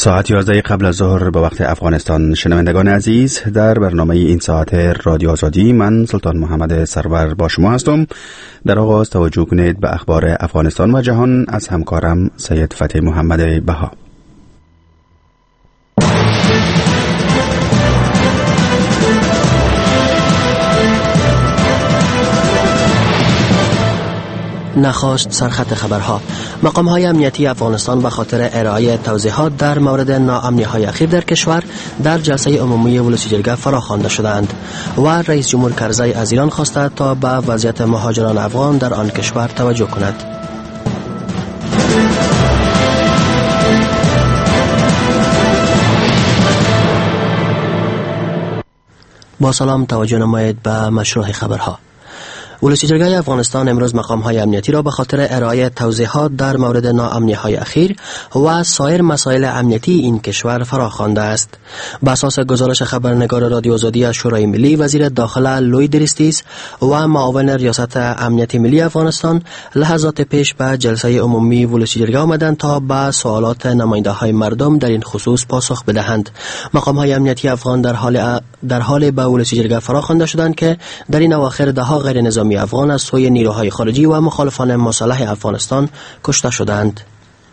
ساعت 11 قبل از ظهر به وقت افغانستان. شنوندگان عزیز، در برنامه این ساعت رادیو آزادی من سلطان محمد سرور با شما هستم. در آغاز توجه کنید به اخبار افغانستان و جهان از همکارم سید فتح محمد بها. نخست سرخط خبرها. مقام‌های امنیتی افغانستان به خاطر ارائه توضیحات در مورد ناامنی‌های اخیر در کشور در جلسه عمومی ولسی جرگه فراخوانده شدند و رئیس جمهور کرزی از ایران خواسته تا به وضعیت مهاجران افغان در آن کشور توجه کند. با سلام توجه نمایید به مشروع خبرها. ولسی جرگه افغانستان امروز مقام‌های امنیتی را به خاطر ارائه توضیحات در مورد ناامنی‌های اخیر و سایر مسائل امنیتی این کشور فراخوانده است. بر اساس گزارش خبرنگار رادیو آزادی از شورای ملی، وزیر داخله لوی دریستیس و معاون ریاست امنیت ملی افغانستان لحظات پیش به جلسه عمومی ولسی جرگه آمدند تا به سوالات نماینده‌های مردم در این خصوص پاسخ بدهند. مقام‌های امنیتی افغان در حال به ولسی جرگه فراخوانده شدند که در این اواخر ده‌ها غیر نظامی افغان از سوی نیروهای خارجی و مخالفان مسلح افغانستان کشته شدند.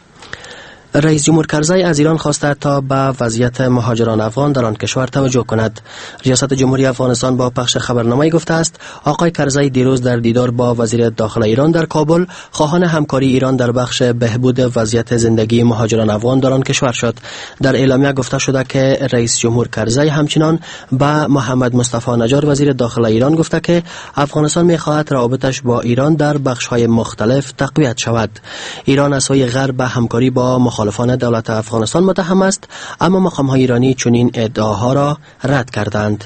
رئیس جمهور کرزی از ایران خواسته تا به وضعیت مهاجران افغان در آن کشور توجه کند. ریاست جمهوری افغانستان با پخش خبرنامه‌ای گفته است آقای کرزی دیروز در دیدار با وزیر داخله ایران در کابل خواهان همکاری ایران در بخش بهبود وضعیت زندگی مهاجران افغان در آن کشور شد. در اعلامیه گفته شده که رئیس جمهور کرزی همچنین به محمد مصطفی نجار وزیر داخله ایران گفته که افغانستان می‌خواهد روابطش با ایران در بخش‌های مختلف تقویت شود. ایران از سوی غرب به همکاری با مخالفان دولت افغانستان متهم است، اما مقام‌های ایرانی چنین ادعاها را رد کردند.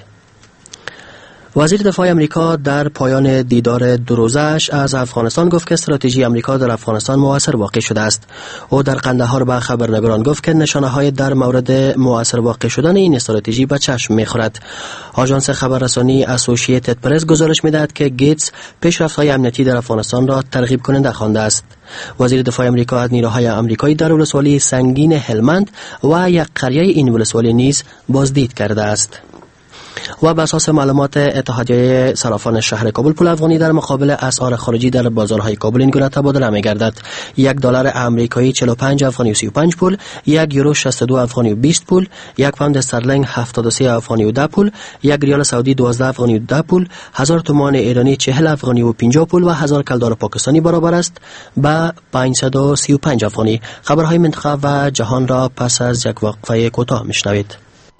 وزیر دفاع امریکا در پایان دیدار دو روزه‌اش از افغانستان گفت که استراتژی امریکا در افغانستان مؤثر واقع شده است. او در قندهار به خبرنگاران گفت که نشانه‌های در مورد مؤثر واقع شدن این استراتژی به چشم می‌خورد. آژانس خبررسانی اسوسییتد پرس گزارش می‌دهد که گیتس پیشرفت‌های امنیتی در افغانستان را ترغیب کننده خوانده است. وزیر دفاع امریکا از نیروهای آمریکایی در ولسوالی سنگین هلمند و یک قریه این ولسوالی نیز بازدید کرده است. و بر اساس معلومات اتحادیه صرافان شهر کابل، پول افغانی در مقابل اسعار خارجی در بازارهای کابل این گونه تبادله می‌گردد: $1 آمریکایی 45 افغانی و 35 پول، €1 62 افغانی و 20 پول، یک پوند استرلینگ 73 افغانی و 10 پول، یک ریال سعودی 12 افغانی و 10 پول، 1000 تومان ایرانی 40 افغانی و 50 پول و 1000 کلدار پاکستانی برابر است به 535 افغانی. خبرهای منطقه و جهان را پس از یک وقفه کوتاه میشنوید.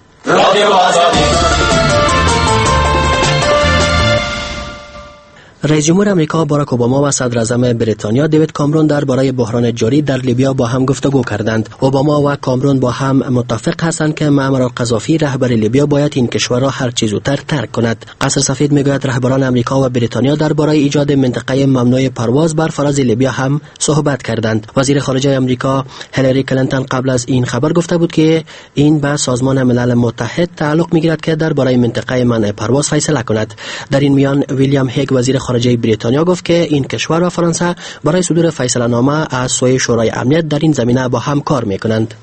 رئیس جمهور امریکا باراک اوباما و صدر اعظم بریتانیا دیوید کامرون درباره بحران جاری در لیبیا با هم گفتگو کردند. اوباما و کامرون با هم متفق هستند که معمر القذافی رهبر لیبیا باید این کشور را هر چه زودتر ترک کند. قصر سفید میگوید رهبران امریکا و بریتانیا درباره ایجاد منطقه ممنوع پرواز بر فراز لیبیا هم صحبت کردند. وزیر خارجه امریکا هیلاری کلینتون قبل از این خبر گفته بود که این به سازمان ملل متحد تعلق میگیرد که درباره منطقه منع پرواز فیصله کند. در این میان ویلیام هیگ وزیر خارجه بریتانیا گفت که این کشور و فرانسه برای صدور فیصله نامه از سوی شورای امنیت در این زمینه با هم کار میکنند.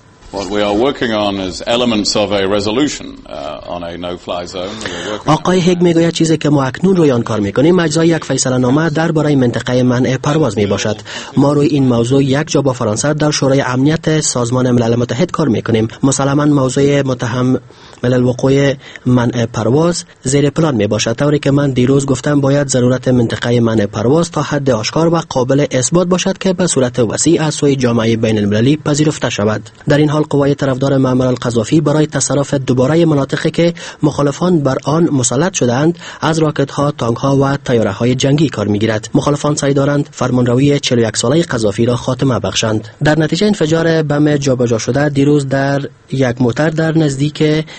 آقای هیگ میگوید چیزی که ما اکنون روی آن کار میکنیم اجزای یک فیصله نامه درباره منطقه منع پرواز میباشد. ما روی این موضوع یک جا با فرانسه در شورای امنیت سازمان ملل متحد کار میکنیم. مسلما موضوع متهم الوقوع منع پرواز زیر پلان میباشد، طوری که من دیروز گفتم باید ضرورت منطقه منع پرواز تا حد آشکار و قابل اثبات باشد که به صورت وسیع از سوی جامعه بین المللی پذیرفته شود. در این حال قوای طرفدار معمر القذافی برای تصرف دوباره مناطقی که مخالفان بر آن مسلط شدند از راکت‌ها، تانک‌ها و طیاره‌های جنگی کار می‌گیرد. مخالفان سعی دارند فرمانروی 41 ساله قذافی را خاتمه بخشند. در نتیجه انفجار بم جابجا شده دیروز در یک موتر در نزدیک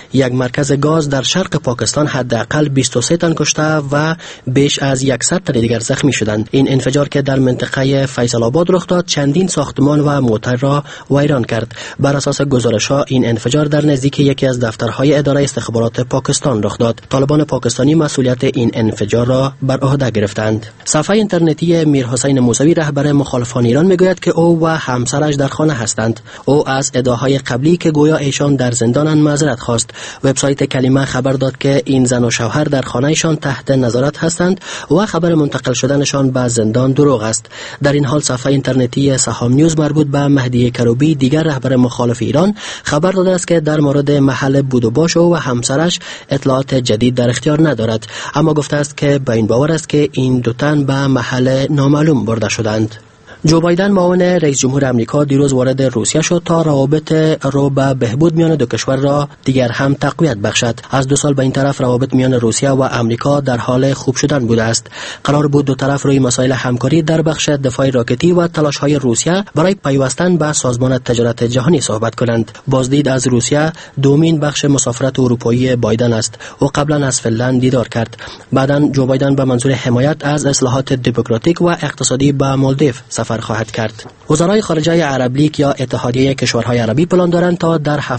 یک مرکز گاز در شرق پاکستان حداقل 23 تن کشته و بیش از 100 تن دیگر زخمی شدند. این انفجار که در منطقه فیصل آباد رخ داد چندین ساختمان و موتر را ویران کرد. بر اساس گزارش‌ها این انفجار در نزدیک یکی از دفترهای اداره استخبارات پاکستان رخ داد. طالبان پاکستانی مسئولیت این انفجار را بر عهده گرفتند. صفحه اینترنتی میرحسین موسوی رهبر مخالفان ایران میگوید که او و همسرش در خانه هستند. او از ادعاهای قبلی که گویا ایشان در زندانند معذرت خواست. وبسایت کلمه خبر داد که این زن و شوهر در خانه‌شان تحت نظارت هستند و خبر منتقل شدنشان به زندان دروغ است. در این حال صفحه اینترنتی سهام نیوز مربوط به مهدی کروبی دیگر رهبر مخالف ایران خبر داده است که در مورد محل بود و باش او و همسرش اطلاعات جدید در اختیار ندارد، اما گفته است که به این باور است که این دو تن به محل نامعلوم برده شدند. جو بایدن معاون رئیس جمهور امریکا دیروز وارد روسیه شد تا روابط رو به بهبود میان دو کشور را دیگر هم تقویت بخشد. از 2 سال به این طرف روابط میان روسیه و امریکا در حال خوب شدن بوده است. قرار بود دو طرف روی مسائل همکاری در بخش دفاع راکتی و تلاش‌های روسیه برای پیوستن به سازمان تجارت جهانی صحبت کنند. بازدید از روسیه دومین بخش مسافرت اروپایی بایدن است. او قبلا از فنلند دیدار کرد. بعداً جو بایدن به منظور حمایت از اصلاحات دموکراتیک و اقتصادی به مالدیو سفر خواهد کرد. وزرای خارجه عرب لیگ یا اتحادیه کشورهای عربی پلان دارند تا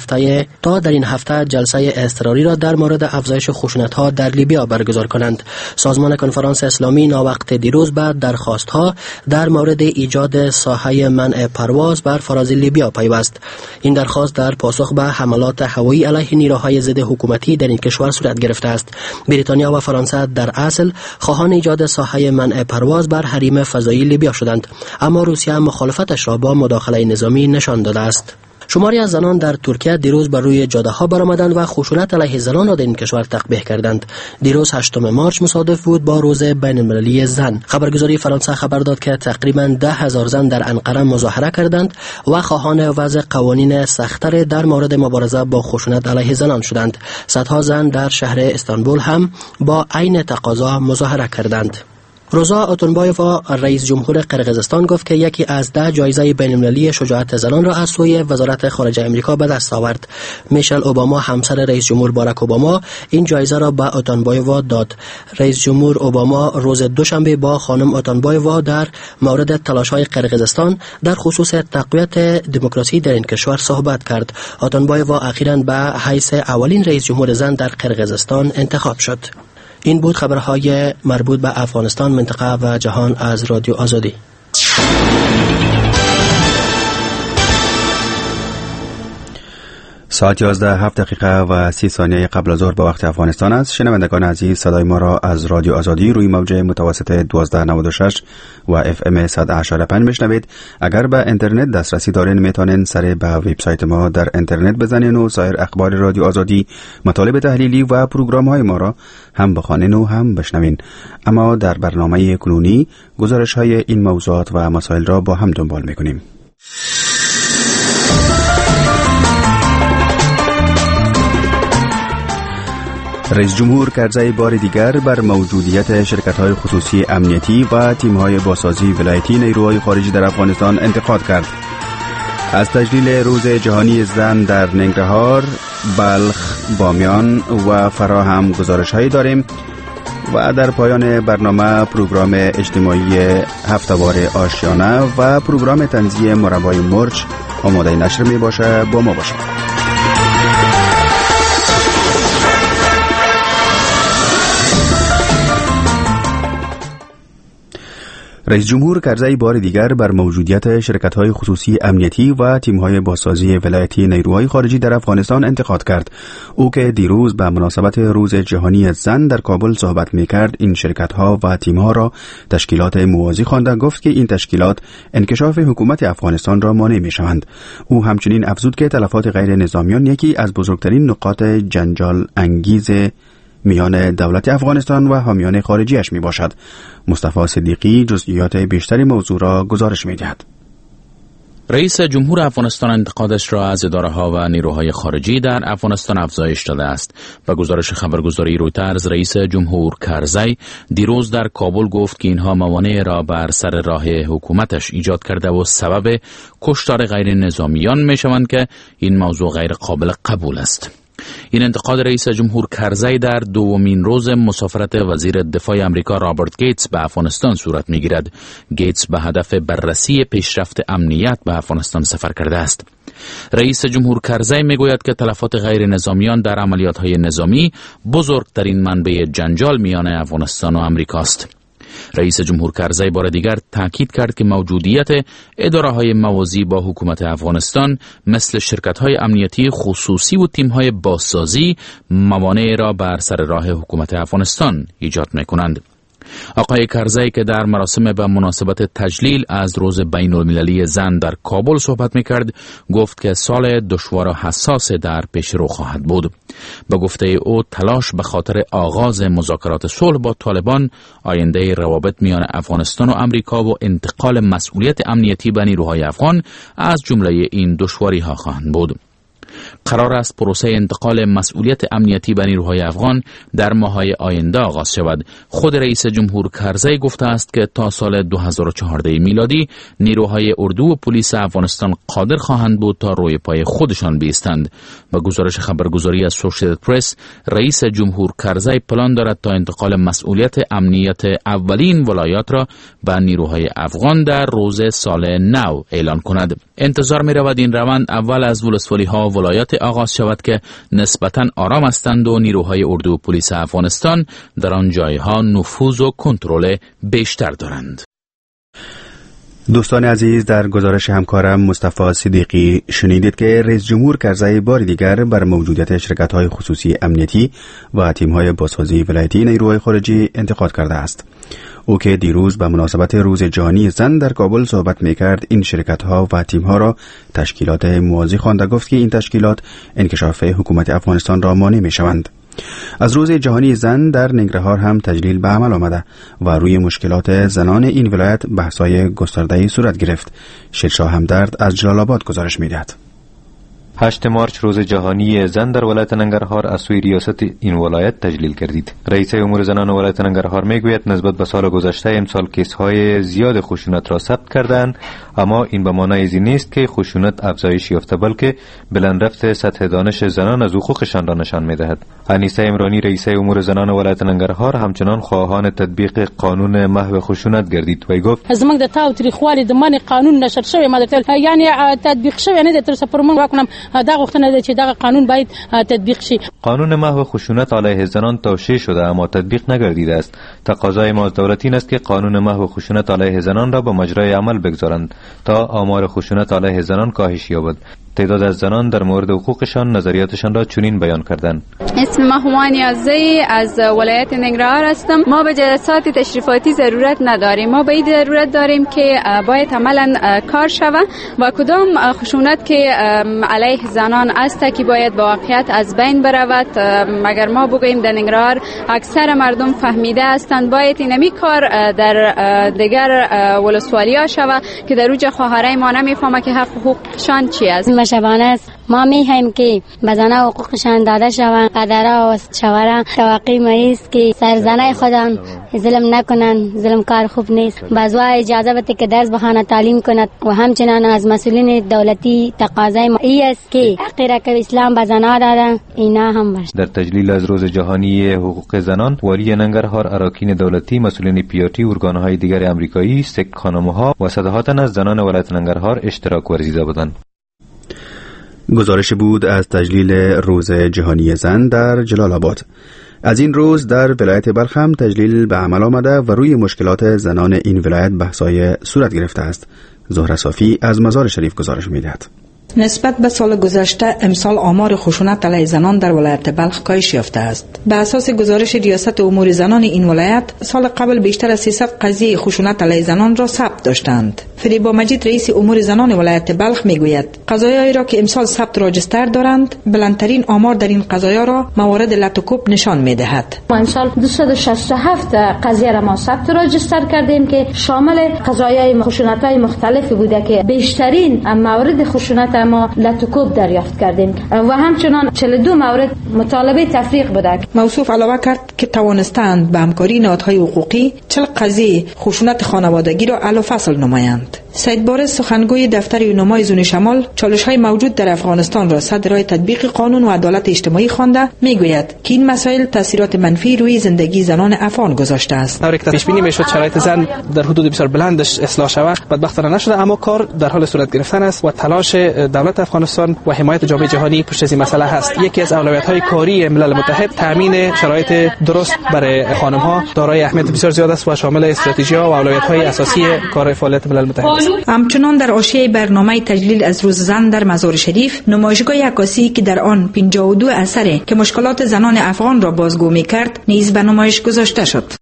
در این هفته جلسه اضطراری را در مورد افزایش خشونت‌ها در لیبیا برگزار کنند. سازمان کنفرانس اسلامی ناوقت دیروز بعد درخواست‌ها در مورد ایجاد ساحه منع پرواز بر فراز لیبیا پیوست. این درخواست در پاسخ به حملات هوایی علیه نیروهای ضد حکومتی در این کشور صورت گرفته است. بریتانیا و فرانسه در اصل خواهان ایجاد ساحه منع پرواز بر حریم فضایی لیبیا شدند، اما روسیه مخالفتش را با مداخله نظامی نشان داده است. شماری از زنان در ترکیه دیروز بر روی جاده‌ها برآمدند و خشونت علیه زنان را در این کشور تقبیح کردند. دیروز 8 مارچ مصادف بود با روز بین‌المللی زن. خبرگزاری فرانسه خبر داد که تقریباً 10,000 زن در انقره مظاهره کردند و خواهان وضع قوانین سخت‌تر در مورد مبارزه با خشونت علیه زنان شدند. صدها زن در شهر استانبول هم با عین تقاضا مظاهره کردند. روزا اتونبایووا رئیس جمهور قرقیزستان گفت که یکی از 10 جایزه بین‌المللی شجاعت زنان را از سوی وزارت خارجه آمریکا به دست آورد. میشل اوباما همسر رئیس جمهور باراک اوباما این جایزه را به اتونبایووا داد. رئیس جمهور اوباما روز دوشنبه با خانم اتونبایووا در مورد تلاش‌های قرقیزستان در خصوص تقویت دموکراسی در این کشور صحبت کرد. اتونبایووا اخیراً به حیث اولین رئیس جمهور زن در قرقیزستان انتخاب شد. این بود خبرهای مربوط به افغانستان، منطقه و جهان از رادیو آزادی. ساعت 11:07 و 30 ثانیه قبل از ظهر به وقت افغانستان است. شنوندگان عزیز، صدای ما را از رادیو آزادی روی موج متوسط 1296 و FM 100.5 میشنوید. اگر به اینترنت دسترسی دارین میتونین سر به وبسایت ما در اینترنت بزنین و سایر اخبار رادیو آزادی، مطالب تحلیلی و پروگرام ما را هم بخوانین و هم بشنوین. اما در برنامه کنونی گزارش های این موضوعات و مسائل را با هم دنبال میکنیم. رئیس جمهور کرزی بار دیگر بر موجودیت شرکت‌های خصوصی امنیتی و تیم‌های بازسازی ولایتی نیروهای خارجی در افغانستان انتقاد کرد. از تجلیل روز جهانی زن در ننگرهار، بلخ، بامیان و فرا هم گزارش‌هایی داریم و در پایان برنامه پروگرام اجتماعی هفته‌وار آشیانه و پروگرام طنزی مربای مرچ آماده نشر می باشه. با ما باشید. رئیس جمهور کرزی بار دیگر بر موجودیت شرکت‌های خصوصی امنیتی و تیم‌های بازسازی ولایتی نیروهای خارجی در افغانستان انتقاد کرد. او که دیروز به مناسبت روز جهانی زن در کابل صحبت می‌کرد، این شرکت‌ها و تیم‌ها را تشکیلات موازی خوانده، گفت که این تشکیلات انکشاف حکومت افغانستان را مانع می‌شوند. او همچنین افزود که تلفات غیر نظامیان یکی از بزرگترین نقاط جنجال انگیز میان دولت افغانستان و حامیان خارجیش می باشد. مصطفی صدیقی جزئیات بیشتری موضوع را گزارش می دهد. رئیس جمهور افغانستان انتقادش را از اداره‌ها و نیروهای خارجی در افغانستان افزایش داده است. به گزارش خبرگزاری رویترز، رئیس جمهور کرزی دیروز در کابل گفت که اینها موانع را بر سر راه حکومتش ایجاد کرده و سبب کشتار غیر نظامیان می شوند که این موضوع غیر قابل قبول است. این انتقاد رئیس جمهور کرزی در دومین روز مسافرت وزیر دفاع آمریکا رابرت گیتس به افغانستان صورت می‌گیرد. گیتس به هدف بررسی پیشرفت امنیت به افغانستان سفر کرده است. رئیس جمهور کرزی میگوید که تلفات غیر نظامیان در عملیات‌های نظامی بزرگترین منبع جنجال میان افغانستان و آمریکا است. رئیس جمهور کرزی بار دیگر تاکید کرد که موجودیت اداره‌های موازی با حکومت افغانستان مثل شرکت‌های امنیتی خصوصی و تیم‌های بازسازی موانع را بر سر راه حکومت افغانستان ایجاد می‌کنند. آقای کرزی که در مراسم به مناسبت تجلیل از روز بین المللی زن در کابل صحبت میکرد گفت که سال دشوار و حساس در پیش رو خواهد بود. به گفته او تلاش به خاطر آغاز مذاکرات صلح با طالبان، آینده روابط میان افغانستان و آمریکا و انتقال مسئولیت امنیتی به نیروهای افغان از جمله این دشواری ها خواهند بود. قرار است پروسه انتقال مسئولیت امنیتی به نیروهای افغان در ماه‌های آینده آغاز شود. خود رئیس جمهور کرزی گفته است که تا سال 2014 میلادی نیروهای اردو و پلیس افغانستان قادر خواهند بود تا روی پای خودشان بایستند. با گزارش خبرگزاری از اسوسییتد پرس، رئیس جمهور کرزی پلان دارد تا انتقال مسئولیت امنیت اولین ولایات را به نیروهای افغان در روز سال نو اعلان کند. انتظار می رود این روند اول از ولسوالی‌ها و ولایات آغاز شود که نسبتاً آرام هستند و نیروهای اردو و پلیس افغانستان در آن جایها نفوذ و کنترل بیشتر دارند. دوستان عزیز، در گزارش همکارم مصطفی صدیقی شنیدید که رئیس جمهور کرزی بار دیگر بر موجودیت شرکت‌های خصوصی امنیتی و تیم‌های بازسازی ولایتی نیروهای خارجی انتقاد کرده است. او که دیروز به مناسبت روز جهانی زن در کابل صحبت می‌کرد، این شرکت‌ها و تیم‌ها را تشکیلات موازی خوانده، گفت که این تشکیلات انکشاف حکومت افغانستان را مانع می‌شوند. از روز جهانی زن در ننگرهار هم تجلیل به عمل آمده و روی مشکلات زنان این ولایت بحث‌های گسترده‌ای صورت گرفت. شیرشاه همدرد از جلال آباد گزارش می‌دهد. 8 مارچ روز جهانی زن در ولایت ننگرهار از سوی ریاست این ولایت تجلیل گردید. رئیس امور زنان ولایت ننگرهار میگوید نسبت به سال گذشته امسال کیس‌های زیاد خشونت را ثبت کردند، اما این به معنای این نیست که خشونت افزایش یافته، بلکه بلند رفت سطح دانش زنان از حقوقشان را نشان می‌دهد. انیسه عمرانی رئیس امور زنان ولایت ننگرهار همچنان خواهان تطبیق قانون محو خشونت گردید و گفت زموږ د تاوتریخوالي د منع قانون نشر شوی ماده یعنی تطبیق شوی نه د تر سپرمن واکنم دا غوښتنه ده چې دا قانون باید تطبیق شي. قانون محو خشونت علیه زنان توشیح شده اما تطبیق نگردیده است. تقاضای ما از دولت این است که قانون محو خشونت علیه زنان را به مجرای عمل بگذارند تا آمار خشونت علیه زنان کاهش یابد. تعداد از زنان در مورد حقوقشان نظریاتشان را چنین بیان کردند. اسم ما نیازی از ولایت ننگرهار هستم. ما به جلسات تشریفاتی ضرورت نداریم. ما به این ضرورت داریم که باید عملا کار شود و کدام خشونت که علیه زنان است که باید با واقعیت از بین برود. اگر ما بگوییم در ننگرهار اکثر مردم فهمیده هستند، باید اینمی کار در دیگر ولسوالیا شود که در اوج خواهرای ما نمیفهمه که حقوقشان چی است. شبانه است. ما می‌خواهیم که به زنان حقوقشان داده شوند. پدرها و شوهران توقع ما است که سر زنای خودان ظلم نکنند. ظلم کار خوب نیست. بعضا اجازه بده که درس بخواند، تعلیم کند و همچنان از مسئولین دولتی تقاضای ما است که حقی را که اسلام به زنان داده اینا هم باشه. در تجلیل از روز جهانی حقوق زنان، والی ننگرهار، اراکین دولتی، مسئولین پیاتی، ارگان‌های دیگر آمریکایی، سک خانم‌ها و صدها تن از زنان ولایت ننگرهار اشتراک ورزیده بودند. گزارش بود از تجلیل روز جهانی زن در جلال آباد. از این روز در ولایت بلخ هم تجلیل به عمل آمده و روی مشکلات زنان این ولایت بحث‌های صورت گرفته است. زهره صافی از مزار شریف گزارش می‌دهد. نسبت به سال گذشته امسال آمار خشونت علیه زنان در ولایت بلخ کاهش یافته است. به اساس گزارش ریاست امور زنان این ولایت، سال قبل بیشتر از 300 قضیه خشونت علیه زنان را ثبت داشتند. فریبا مجید رئیس امور زنان ولایت بلخ میگوید قضایایی را که امسال ثبت راجستر دارند، بلندترین آمار در این قضایا را موارد لطوکوب نشان میدهد. امسال 267 قضیه را ما ثبت راجستر کردیم که شامل قضایای خشونت‌های مختلف بوده که بیشترین موارد خشونت ما لطوکوب دریافت کردیم و همچنان 42 مورد مطالبه تفریق بوده. موصوف علاوه کرد که توانستند به همکاری نهادهای حقوقی 40 قضیه خشونت خانوادگی را حل و فصل نمایند. سید بارز سخنگوی دفتر یونمای زون شمال چالش‌های موجود در افغانستان را صد راه تطبیق قانون و عدالت اجتماعی خوانده میگوید که این مسائل تاثیرات منفی روی زندگی زنان افغان گذاشته است. هر یک پیش بینی میشد شرایط زن در حدود بسیار بلندش اصلاح شود، بدبختانه نشده، اما کار در حال صورت گرفتن است و تلاش دولت افغانستان و حمایت جامعه جهانی پشت این مسئله هست. یکی از اولویت‌های کاری ملل متحد تامین شرایط درست برای خانم‌ها دارای اهمیت بسیار زیاد است و شامل استراتژی‌ها و اولویت‌های اساسی کار فعالیت ملل متحد است. همچنان در حاشیه برنامه تجلیل از روز زن در مزار شریف، نمایشگاه عکاسی که در آن 52 اثر که مشکلات زنان افغان را بازگو می‌کرد نیز به نمایش گذاشته شد.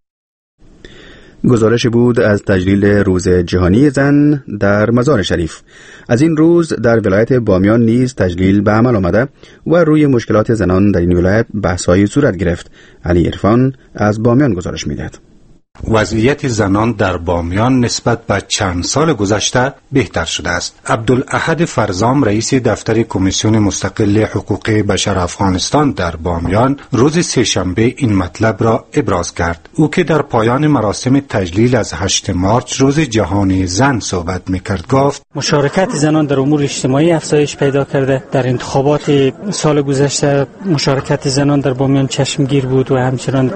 گزارش بود از تجلیل روز جهانی زن در مزار شریف. از این روز در ولایت بامیان نیز تجلیل به عمل آمده و روی مشکلات زنان در این ولایت بحث‌های صورت گرفت. علی عرفان از بامیان گزارش می‌دهد. وضعیت زنان در بامیان نسبت به چند سال گذشته بهتر شده است. عبدالاحد فرزام رئیس دفتر کمیسیون مستقل حقوق بشر افغانستان در بامیان روز سه‌شنبه این مطلب را ابراز کرد. او که در پایان مراسم تجلیل از 8 مارچ روز جهانی زن صحبت می‌کرد گفت مشارکت زنان در امور اجتماعی افزایش پیدا کرده. در انتخابات سال گذشته مشارکت زنان در بامیان چشمگیر بود و همچنان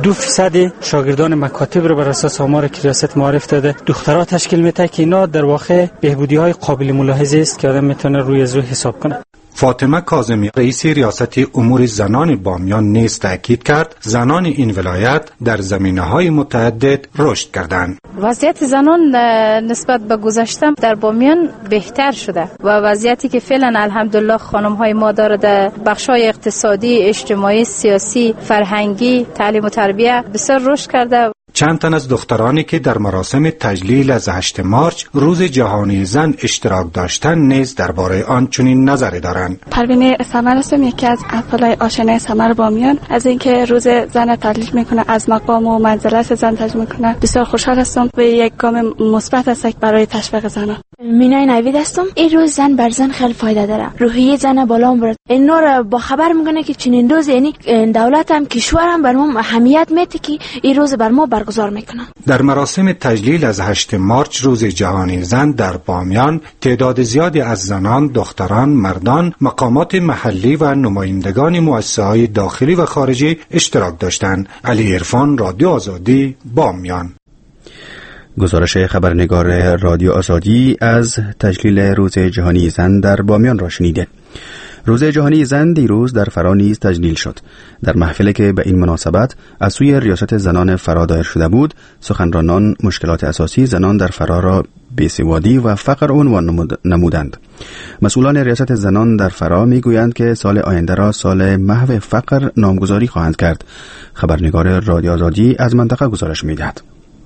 42% شاگردان مکاتب رو بر اساس آمار که ریاست معرف داده دخترها تشکیل میده که اینا در واقع بهبودی‌های قابل ملاحظه است که آدم میتونه روی ازو حساب کنه. فاطمه کاظمی رئیس ریاست امور زنان بامیان نیز تاکید کرد زنان این ولایت در زمینه‌های متعدد رشد کردند. وضعیت زنان نسبت به گذشته در بامیان بهتر شده و وضعیتی که فعلا الحمدلله خانم‌های ما داره در بخش‌های اقتصادی، اجتماعی، سیاسی، فرهنگی، تعلیم و تربیت بسیار رشد کرده. چند تن از دخترانی که در مراسم تجلیل از 8 مارچ روز جهانی زن اشتراک داشتند نیز درباره آن چنین نظری دارند. پروینه ثمر هستم، یکی از افعال آشنای ثمر بامیان. از اینکه روز زن تجلیل میکنه، از مقام و منزلت زن تجلیل میکنه، بسیار خوشحال هستم و یک گام مثبت است برای تشویق زنان. مینای نوید هستم. این روز زن بر زن خیلی فایده داره، روحیه زن بالا میبره. این نور با خبر میکنه که چنین روز یعنی دولت هم کشورم بر ما اهمیت میده که این روز بر ما برگزار میکنه. در مراسم تجلیل از 8 مارچ روز جهانی زن در بامیان تعداد زیادی از زنان، دختران، مردان، مقامات محلی و نمایندگان مؤسسه‌های داخلی و خارجی اشتراک داشتند. علی عرفان، رادیو آزادی، بامیان. گزارش خبرنگار رادیو آزادی از تجلیل روز جهانی زن در بامیان را شنیدید. روز جهانی زن دیروز در فرا نیز تجلیل شد. در محفلی که به این مناسبت از سوی ریاست زنان فرا دایر شده بود، سخنرانان مشکلات اساسی زنان در فرا را بیسوادی و فقر عنوان نمودند. مسئولان ریاست زنان در فرا میگویند که سال آینده را سال محو فقر نامگذاری خواهند کرد. خبرنگار رادیو آزادی از منطقه گزارش میدهد.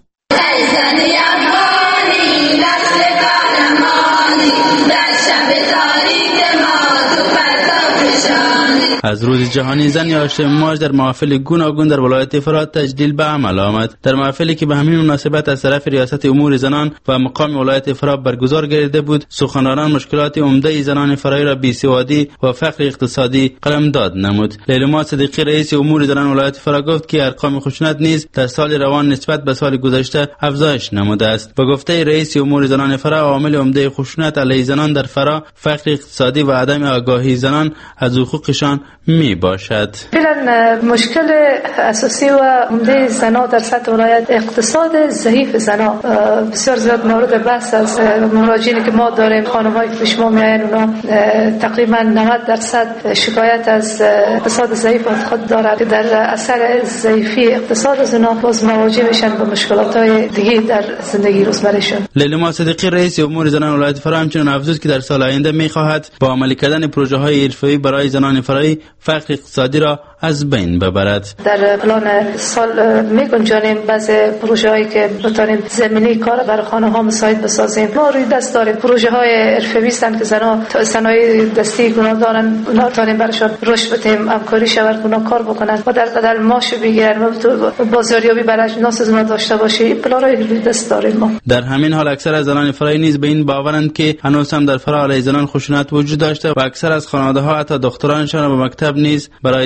از روز جهانی زن یا 8 مارچ در محافل گوناگون در ولایت فرا تجلیل به عمل آمد. در محفلی که به همین مناسبت از طرف ریاست امور زنان و مقام ولایت فرا برگزار گردیده بود، سخنرانان مشکلات عمده زنان فرایی را بیسوادی و فقر اقتصادی قلمداد نمود. لیلما صدیقی رئیس امور زنان ولایت فرا گفت که ارقام خشونت نیز در سال روان نسبت به سال گذشته افزایش نموده است. با گفته رئیس امور زنان فرا، عامل عمده خشونت علیه زنان در فرا فقر اقتصادی و عدم آگاهی زنان از حقوقشان می باشد. فعلا مشکل اساسی و عمده زنان در سطح ولایت اقتصاد ضعیف زنان بسیار زیاد مورد بحث از مراجعینی که ما داریم. خانم‌هایی که پیش ما میاین اونا تقریبا 90% شکایت از اقتصاد ضعیف خود دارند که در اثر ضعیفی اقتصاد زنان باز مواجه میشن با مشکلات‌های دیگه در زندگی روزمرهشون. لیلما صدیقی رئیس امور زنان ولایت فرا همچنین افزود که در سال آینده می‌خواهد با عملی کردن پروژه‌های حرفه‌ای برای زنان فرایی فقر اقتصادی را از بین ببرد. در پلان سال می‌گنجانیم بعضی پروژه‌هایی که بتونیم زمینه کار برای خانه‌ها مساعد بسازیم. ما روی دست داریم پروژه‌های حرفه‌ای هستند که زنان صنایع دستی گناه دارن، اونا تونیم براشون رشد بدیم، همکاری شورت اونا کار بکنن و در بدل ماش بگیرن و بازاریابی برای اجناس زنا داشته باشی. پلان‌های روی دست داریم ما. در همین حال اکثر از زنان فرایی نیز به این باورند که هنوز هم در فرا علیه زنان خشونت وجود داشته و اکثر از خانواده‌ها حتی دخترانشان به مکتب نیز برای درس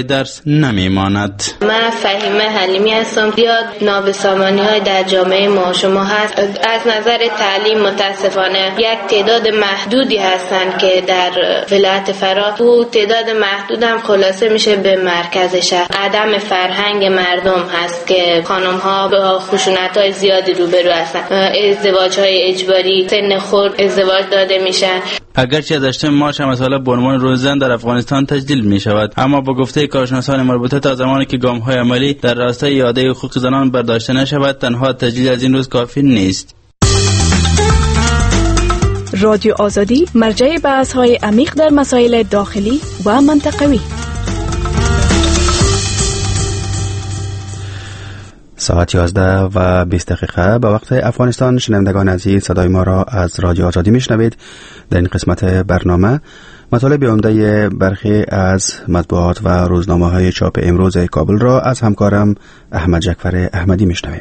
نمیماند. من فهیمه حلیمی هستم. زیاد نابسامانی در جامعه ما شما هست. از نظر تعلیم متاسفانه یک تعداد محدودی هستند که در ولایت فرا و تعداد محدود هم خلاصه میشه به مرکز شهر. عدم فرهنگ مردم هست که خانم ها با خشونت های زیادی روبرو هستند. ازدواج های اجباری، سن خرد ازدواج داده میشن. اگرچه از 8 مارچ مسئله به عنوان روز زن در افغانستان تجلیل می شود، اما با گفته کارشناسان مربوطه تا زمانی که گام های عملی در راستای اعاده حقوق زنان برداشته نشود، تنها تجلیل از این روز کافی نیست. رادیو آزادی مرجع بحث های عمیق در مسائل داخلی و منطقوی. ساعت 11:20 به وقت افغانستان. شنوندگان عزیز، صدای ما را از رادیو آزادی میشنوید. در این قسمت برنامه مطالب عمده برخی از مطبوعات و روزنامه‌های چاپ امروز کابل را از همکارم احمد جعفر احمدی میشنویم.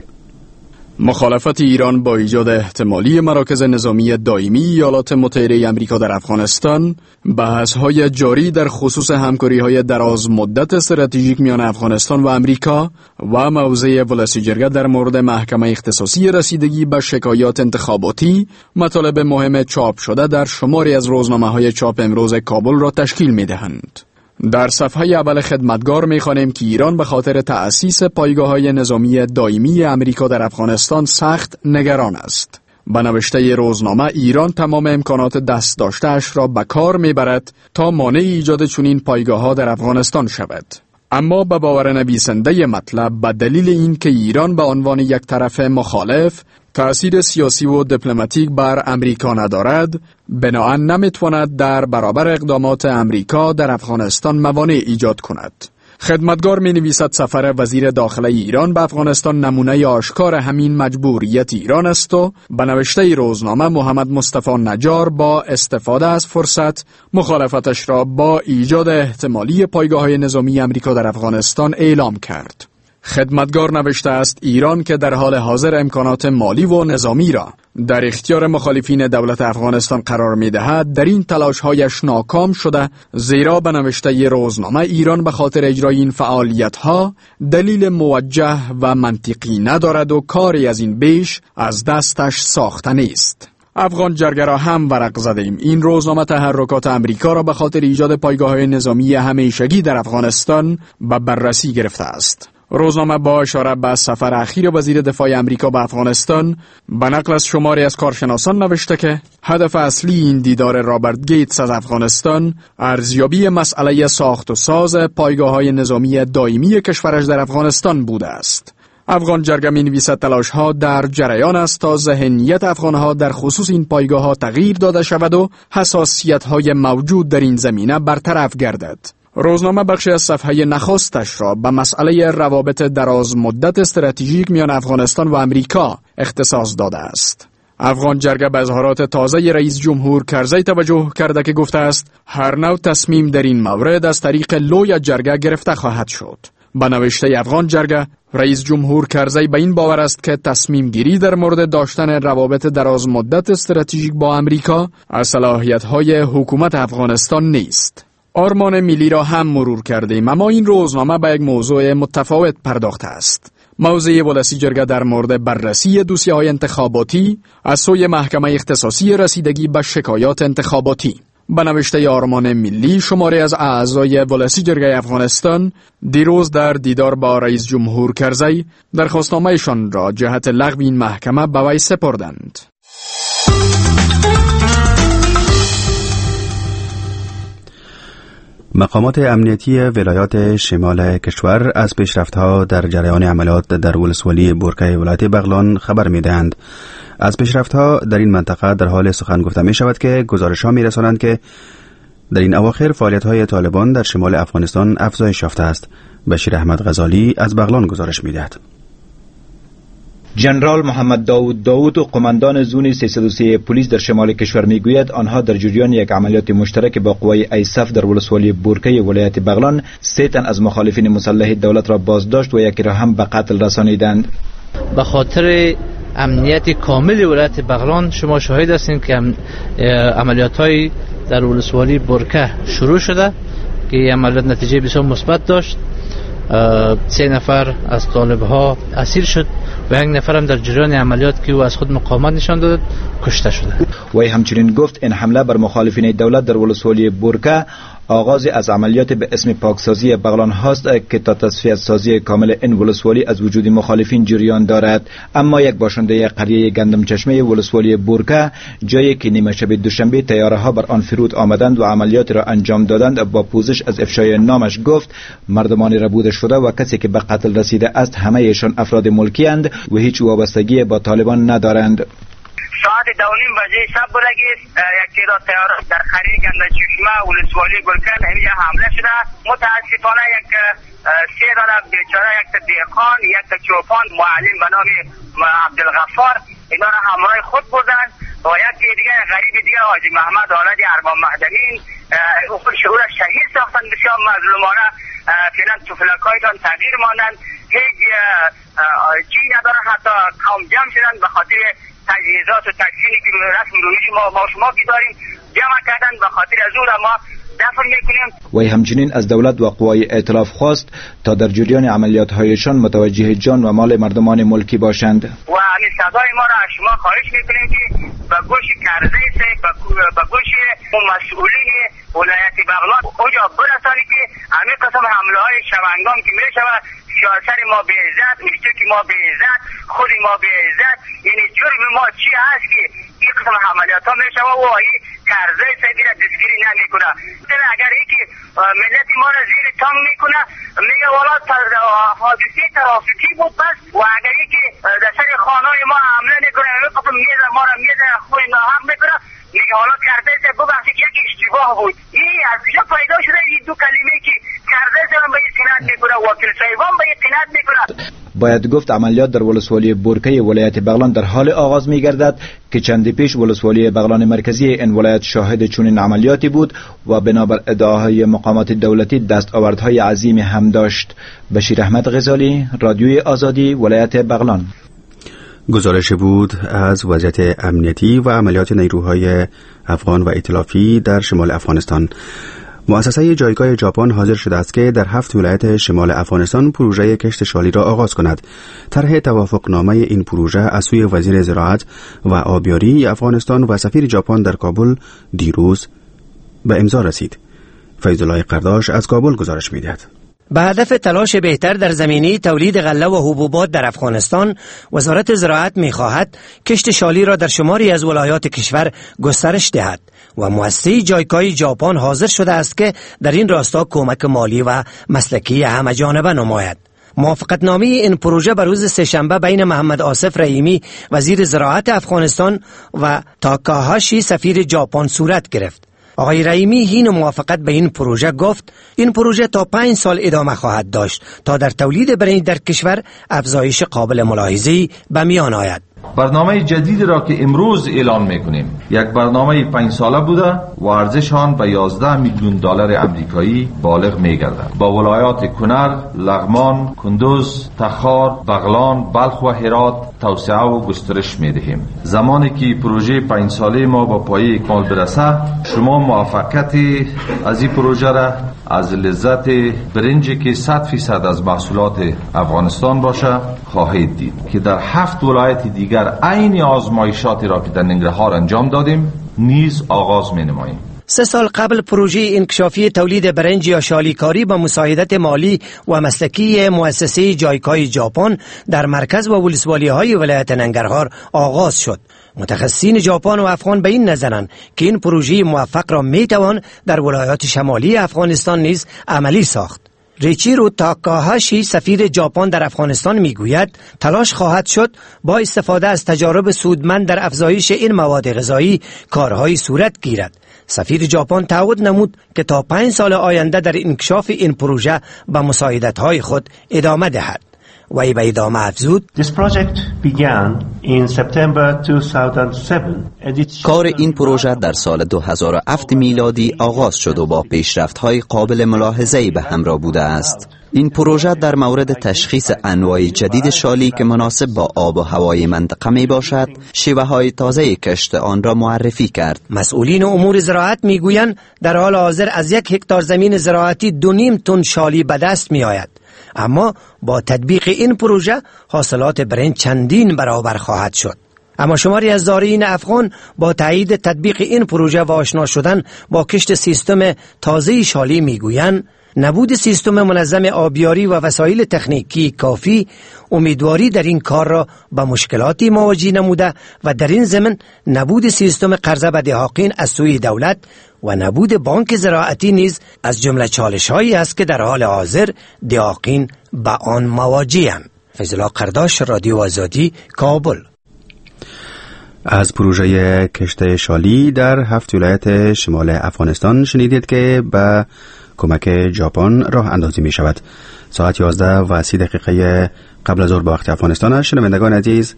مخالفت ایران با ایجاد احتمالی مراکز نظامی دائمی ایالات متحده آمریکا در افغانستان، بحث‌های جاری در خصوص همکاری‌های دراز مدت استراتژیک میان افغانستان و آمریکا و موضع ولسی جرگه در مورد محکمه اختصاصی رسیدگی به شکایات انتخاباتی، مطالب مهم چاپ شده در شماری از روزنامه‌های چاپ امروز کابل را تشکیل می‌دهند. در صفحه اول خدمتگار می‌خوانیم که ایران به خاطر تأسیس پایگاه‌های نظامی دائمی آمریکا در افغانستان سخت نگران است. به نوشته روزنامه، ایران تمام امکانات دست داشته‌اش را به کار می‌برد تا مانع ایجاد چنین پایگاه‌ها در افغانستان شود. اما به باور نویسنده مطلب، به دلیل این که ایران به عنوان یک طرف مخالف تأثیر سیاسی و دیپلماتیک بر امریکا ندارد، بنابراین نمیتواند در برابر اقدامات امریکا در افغانستان موانع ایجاد کند. خدمتگار می نویسد سفر وزیر داخله ایران به افغانستان نمونه آشکار همین مجبوریت ایران است و به نوشته روزنامه محمد مصطفی نجار با استفاده از فرصت مخالفتش را با ایجاد احتمالی پایگاه‌های نظامی امریکا در افغانستان اعلام کرد. خدمتگار نوشته است ایران که در حال حاضر امکانات مالی و نظامی را در اختیار مخالفین دولت افغانستان قرار می دهد، در این تلاش‌هایش ناکام شده، زیرا به نوشته روزنامه ایران به خاطر اجرای این فعالیت‌ها دلیل موجه و منطقی ندارد و کاری از این بیش از دستش ساخته نیست. افغان جرگه را هم ورق زدیم. این روزنامه تحرکات امریکا را به خاطر ایجاد پایگاه‌های نظامی همیشگی در افغانستان به بررسی گرفته است. روزنامه با اشاره به سفر اخیر وزیر دفاع امریکا به افغانستان به نقل از شماری از کارشناسان نوشته که هدف اصلی این دیدار رابرت گیتس از افغانستان ارزیابی مسئله ساخت و ساز پایگاه‌های نظامی دائمی کشورش در افغانستان بوده است. افغان جرگه می نویسد تلاش‌ها در جریان است تا ذهنیت افغان‌ها در خصوص این پایگاه‌ها تغییر داده شود و حساسیت‌های موجود در این زمینه برطرف گردد. روزنامه بخشی از صفحه نخستش را به مسئله روابط دراز مدت استراتژیک میان افغانستان و امریکا اختصاص داده است. افغان جرگه به اظهارات تازه رئیس جمهور کرزی توجه کرده که گفته است هر نوع تصمیم در این مورد از طریق لوی جرگه گرفته خواهد شد. به نوشته افغان جرگه، رئیس جمهور کرزی به این باور است که تصمیم گیری در مورد داشتن روابط دراز مدت استراتژیک با امریکا از صلاحیت‌های حکومت افغانستان نیست. آرمان ملی را هم مرور کردیم، اما این روزنامه به یک موضوع متفاوت پرداخته است. موضع ولسی جرگه در مورد بررسی دوسیه‌های انتخاباتی از سوی محکمه اختصاصی رسیدگی به شکایات انتخاباتی. به نوشته آرمان ملی، شماری از اعضای ولسی جرگه افغانستان دیروز در دیدار با رئیس جمهور کرزی درخواستنامه‌شان را جهت لغو این محکمه به وی سپردند. مقامات امنیتی ولایات شمال کشور از پیشرفت‌ها در جریان عملیات در ولسوالی بورکه ولایت بغلان خبر می‌دهند. از پیشرفت‌ها در این منطقه در حال سخن گفته می‌شود که گزارش‌ها می‌رسانند که در این اواخر فعالیت‌های طالبان در شمال افغانستان افزایش یافته است. بشیر احمد غزالی از بغلان گزارش می‌دهد. جنرال محمد داود قماندان زون 303 پلیس در شمال کشور میگوید آنها در جریان یک عملیات مشترک با قوای ایساف در ولسوالی بورکه ولایت بغلان 3 تن از مخالفین مسلح دولت را بازداشت و یکی را هم به قتل رسانیدند. به خاطر امنیت کامل ولایت بغلان شما شاهد هستید که عملیات‌های در ولسوالی بورکه شروع شده که عملیات نتیجه بسیار مثبت داشت 3 نفر از طالب‌ها اسیر شد و 1 نفر هم در جریان عملیات که او از خود مقاومت نشان داد کشته شده. وی همچنین گفت این حمله بر مخالفین دولت در ولسوالی بورکه آغاز از عملیات به اسم پاکسازی بغلان هاست که تا تصفیه سازی کامل این ولسوالی از وجود مخالفین جریان دارد. اما یک باشنده قریه گندم چشمه ولسوالی بورکه، جایی که نیمه شب دوشنبه طیاره ها بر آن فرود آمدند و عملیات را انجام دادند، با پوزش از افشای نامش گفت مردمانی ربوده شده و کسی که به قتل رسیده است همه ایشان افراد ملکی اند و هیچ وابستگی با طالبان ندارند. ساعت 2:30 بجه شب بودگی یک تعداد طیاره در قریه گندمچشمه ولسوالی گلکن اینجا حمله شده. متاسفانه یک 3 دانه بیچاره، یک دیقان، یک چوپان معلم به نام عبدالغفار اینا را همراه خود بردند و یک دیگه غریب دیگه حاجی محمد آلد ارباب معدنین شعور شهید ساختن. بسیار مظلومانه فعلا تفلکایتان تغییر ماندن، هیچ چی نداره، حتی قوم جمع شدن به خاطر تجهیزات و تکفینی که رسم رویش ما شما که داریم جمع کردن، به خاطر از اون ما دفن میکنیم. وی همچنین از دولت و قوای ائتلاف خواست تا در جریان عملیات هایشان متوجه جان و مال مردمان ملکی باشند. و همین صدای ما را از شما خواهش میکنیم که به گوش کرزی سه به گوش مسئولین ولایت بغلان اونجا برسانی که همین قسم حمله های شبنگام که میشود سیاست ما به عزت، مشتکی ما به عزت، خود ما به عزت، یعنی جرم ما چی هست که این قسم حملیات ها میشود و این کرزی سیدی را دستگیری نمیکنه. اگر یکی ملت ما را زیر تانگ میکنه میگه والا حادثه ترافیکی بود بس، و اگر یکی در سر خانه ما حمله میکنه همین قسم میزه ما را میزه خوی ناحق میکنه میگه حالا کرزی سید ببخشید یک اشتباه بود. این از کجا پیدا شده این دو کلمه که کرزی سید به استناد میکنه، وکیل صاحبان به استناد میکنه؟ باید گفت عملیات در ولسوالی بورکه ولایت بغلان در حال آغاز می گردد که چندی پیش ولسوالی بغلان مرکزی این ولایت شاهد چنین عملیاتی بود و بنابر ادعاهای مقامات دولتی دستاوردهای عظیمی هم داشت. بشیر احمد غزالی، رادیوی آزادی، ولایت بغلان. گزارش بود از وضعیت امنیتی و عملیات نیروهای افغان و ائتلافی در شمال افغانستان. مؤسسه جایگاه ژاپن حاضر شده است که در 7 ولایت شمال افغانستان پروژه کشت شالی را آغاز کند. طرح توافقنامه این پروژه از سوی وزیر زراعت و آبیاری افغانستان و سفیر ژاپن در کابل دیروز به امضا رسید. فیض‌الله قرداش از کابل گزارش می‌دهد. به هدف تلاش بهتر در زمینه تولید غله و حبوبات در افغانستان، وزارت زراعت می‌خواهد کشت شالی را در شماری از ولایات کشور گسترش دهد و مؤسسه جایگاه ژاپن حاضر شده است که در این راستا کمک مالی و مسلکی همه‌جانبه نماید. موافقتنامه این پروژه بر روز سه‌شنبه بین محمد آصف رحیمی وزیر زراعت افغانستان و تاکاهاشی سفیر ژاپن صورت گرفت. آقای رحیمی این موافقت به این پروژه گفت این پروژه تا 5 سال ادامه خواهد داشت تا در تولید برنج در کشور افزایش قابل ملاحظه‌ای به میان آید. برنامه جدیدی را که امروز اعلان میکنیم یک برنامه 5 ساله بوده و ارزش آن به 11 میلیون دلار آمریکایی بالغ میگردد. با ولایات کنر، لغمان، کندوز، تخار، بغلان، بلخ و هرات توسعه و گسترش میدهیم. زمانی که پروژه 5 ساله ما با پایه اکمال برسه، شما موفقیت از این پروژه را از لذت برنجی که 100% از محصولات افغانستان باشه خواهید دید که در 7 ولایت دیگر عین آزمایشاتی را که در ننگرهار انجام دادیم نیز آغاز می نماییم. 3 سال قبل پروژه انکشافی تولید برنج یا شالیکاری با مساعدت مالی و مسلکی مؤسسه جایگاه ژاپن در مرکز و ولسوالی‌های ولایت ننگرهار آغاز شد. متخصصین ژاپن و افغان به این نظرند که این پروژه موفق را میتوان در ولایات شمالی افغانستان نیز عملی ساخت. ریچیرو تاکاهاشی سفیر ژاپن در افغانستان میگوید تلاش خواهد شد با استفاده از تجارب سودمند در افزایش این مواد غذایی کارهای صورت گیرد. سفیر ژاپن تعهد نمود که تا 5 سال آینده در انکشاف این پروژه به مساعدت‌های خود ادامه دهد. و به ادامه افزود کار این پروژه در سال 2007 میلادی آغاز شد و با پیشرفت‌های قابل ملاحظه‌ای به همراه بوده است. این پروژه در مورد تشخیص انواع جدید شالی که مناسب با آب و هوای منطقه می باشد، شیوه‌های تازه کشت آن را معرفی کرد. مسئولین امور زراعت میگویند در حال حاضر از 1 هکتار زمین زراعتی 2.5 تن شالی به دست می آید. اما با تطبیق این پروژه حاصلات برنج چندین برابر خواهد شد. اما شماری از زارعین افغان با تایید تطبیق این پروژه و آشنا شدن با کشت سیستم تازه شالی میگویند نبود سیستم منظم آبیاری و وسایل تکنیکی کافی امیدواری در این کار را به مشکلاتی مواجه نموده و در این ضمن نبود سیستم قرضه به دهاقین از سوی دولت و نبود بانک زراعتی نیز از جمله چالش‌هایی است که در حال حاضر دهاقین به آن مواجه‌اند. فیض الله قرداش، رادیو آزادی، کابل. از پروژه کشت شالی در 7 ولایت شمال افغانستان شنیدید که به کمک ژاپن راه اندازی می شود. ساعت 11:30 قبل از ظهر به وقت افغانستان است. شنوندگان عزیز،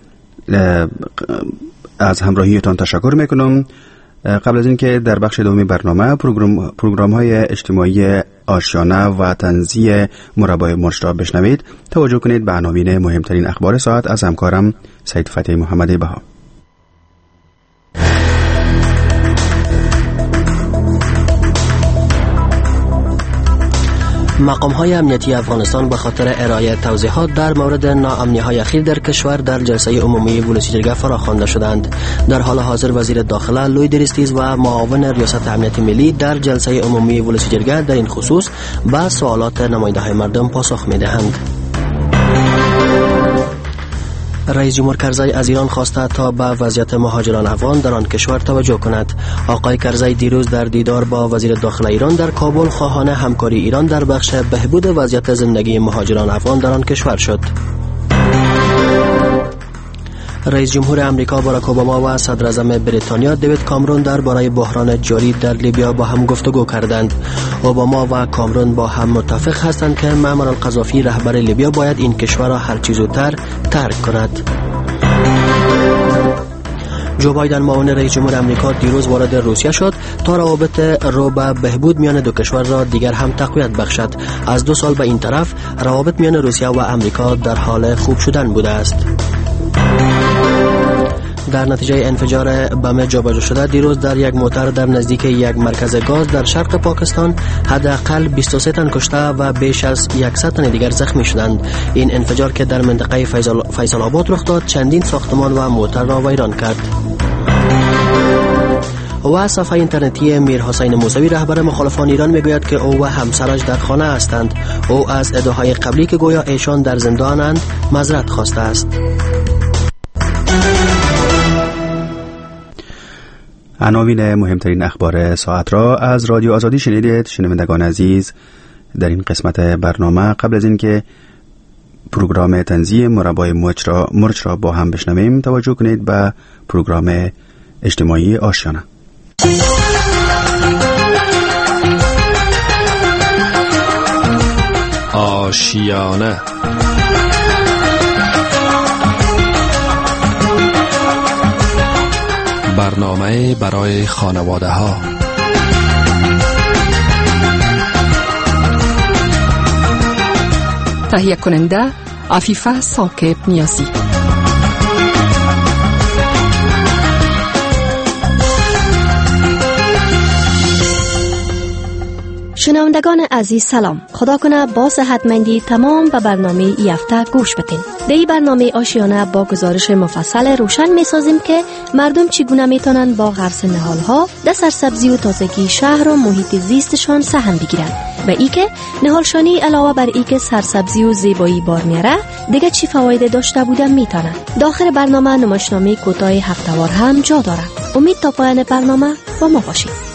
از همراهیتان تشکر می کنم. قبل از اینکه در بخش دومی برنامه پروگرام های اجتماعی آشیانه و طنزی مربای مرج را بشنوید، توجه کنید به عناوین مهمترین اخبار ساعت از همکارم سید فتحی محمدی بها. مقام‌های امنیتی افغانستان به خاطر ارائه توضیحات در مورد ناامنی‌های اخیر در کشور در جلسه عمومی ولسی جرگه فراخوانده شدند. در حال حاضر وزیر داخله لوی دریستیز و معاون ریاست امنیت ملی در جلسه عمومی ولسی جرگه در این خصوص به سوالات نماینده‌های مردم پاسخ می‌دهند. رئیس جمهور کرزی از ایران خواسته تا به وضعیت مهاجران افغان در آن کشور توجه کند. آقای کرزی دیروز در دیدار با وزیر داخله ایران در کابل خواهان همکاری ایران در بخش بهبود وضعیت زندگی مهاجران افغان در آن کشور شد. رئیس جمهور امریکا باراک اوباما و صدر اعظم بریتانیا دیوید کامرون درباره بحران جاری در لیبیا با هم گفتگو کردند. اوباما و کامرون با هم متفق هستند که معمر القذافی رهبر لیبیا باید این کشور را هر چه زودتر ترک کند. جو بایدن معاون رئیس جمهور امریکا دیروز وارد روسیه شد تا روابط رو به بهبود میان دو کشور را دیگر هم تقویت بخشد. از 2 سال به این طرف روابط میان روسیه و امریکا در حال خوب شدن بوده است. در نتیجه انفجار بم جابجا شده دیروز در یک موتر در نزدیک یک مرکز گاز در شرق پاکستان حداقل 23 تن کشته و بیش از 100 تن دیگر زخمی شدند. این انفجار که در منطقه فیصل آباد رخ داد چندین ساختمان و موتر را ویران کرد. و صفحه اینترنتی میر حسین موسوی رهبر مخالفان ایران میگوید که او و همسرش در خانه هستند. او از ادعاهای قبلی که گویا ایشان در زندانند معذرت خواسته است. عناوین مهمترین اخبار ساعت را از رادیو آزادی شنیدید. شنوندگان عزیز، در این قسمت برنامه قبل از اینکه پروگرام طنزی مربای مرج را با هم بشنویم، توجه کنید به پروگرام اجتماعی آشیانه. آشیانه برنامه برای خانواده ها. تهیه کننده عفیفه ثاقب نیازی. شنوندگان عزیز سلام. خدا کنه با صحتمندی تمام به برنامه ای هفته گوش بدین. در این برنامه آشیانه با گزارش مفصل روشن می‌سازیم که مردم چگونه میتونن با غرس نهال‌ها در سرسبزی و تازگی شهر و محیط زیستشان سهم بگیرن. و ای که نهالشانی علاوه بر ای که سرسبزی و زیبایی بار میاره، دیگه چی فواید داشته بودن میتونه. داخل برنامه نمایشنامه کوتاه هفته‌وار هم جا داره. امید تا پایان برنامه با ما باشید.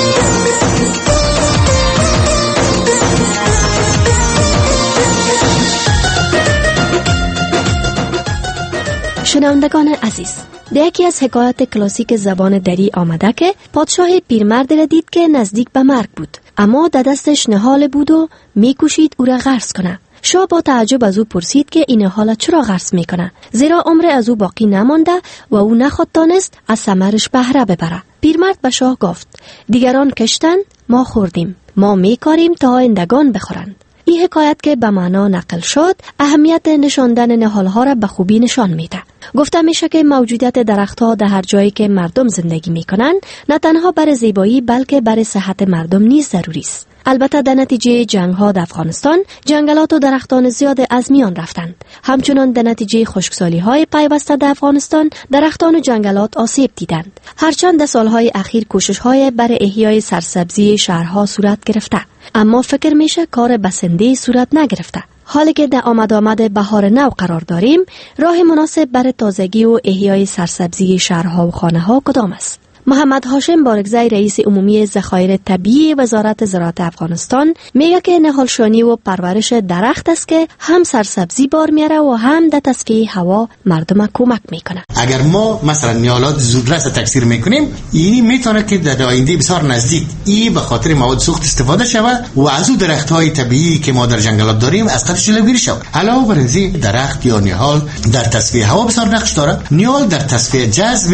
شنوندگان عزیز، در یکی از حکایت کلاسیک زبان دری آمده که پادشاه پیرمرد را دید که نزدیک به مرگ بود، اما در دستش نهال بود و میکوشید او را غرس کنه. شاه با تعجب از او پرسید که این نهال چرا غرس میکنه، زیرا عمر از او باقی نمانده و او نخواد دانست از ثمرش بهره ببره. پیرمرد به شاه گفت: دیگران کشتن، ما خوردیم، ما میکاریم تا آیندگان بخورند. این حکایت که به معنا نقل شد اهمیت نشاندن نهالها را به خوبی نشان میده. گفته میشه که موجودیت درختها در هر جایی که مردم زندگی میکنن نه تنها برای زیبایی بلکه برای صحت مردم نیز ضروری است. البته در نتیجه جنگ ها در افغانستان جنگلات و درختان زیاد از میان رفتند. همچنان در نتیجه خشکسالی های پیوسته در افغانستان درختان و جنگلات آسیب دیدند. هرچند در سالهای اخیر کوشش های برای احیای سرسبزی شهرها صورت گرفته، اما فکر میشه کار بسنده صورت نگرفته. حالی که در آمد بهار نو قرار داریم، راه مناسب برای تازگی و احیای سرسبزی شهرها و خانه ها کدام است؟ محمد هاشم بارگزای رئیس عمومی ذخایر طبیعی وزارت زراعت افغانستان میگه که نهالشانی و پرورش درخت است که هم سرسبزی بار میاره و هم در تصفیه هوا مردم کمک میکنه. اگر ما مثلا نیالات زودرس تکثیر میکنیم، این میتونه که در آینده بسیار نزدیک این به خاطر مواد سوخت استفاده شود و از اون درخت‌های طبیعی که ما در جنگلات داریم از قطعش جلوگیری شود. علاوه بر این درخت یا نهال در تصفیه هوا بسیار نقش داره. نهال در تصفیه جذب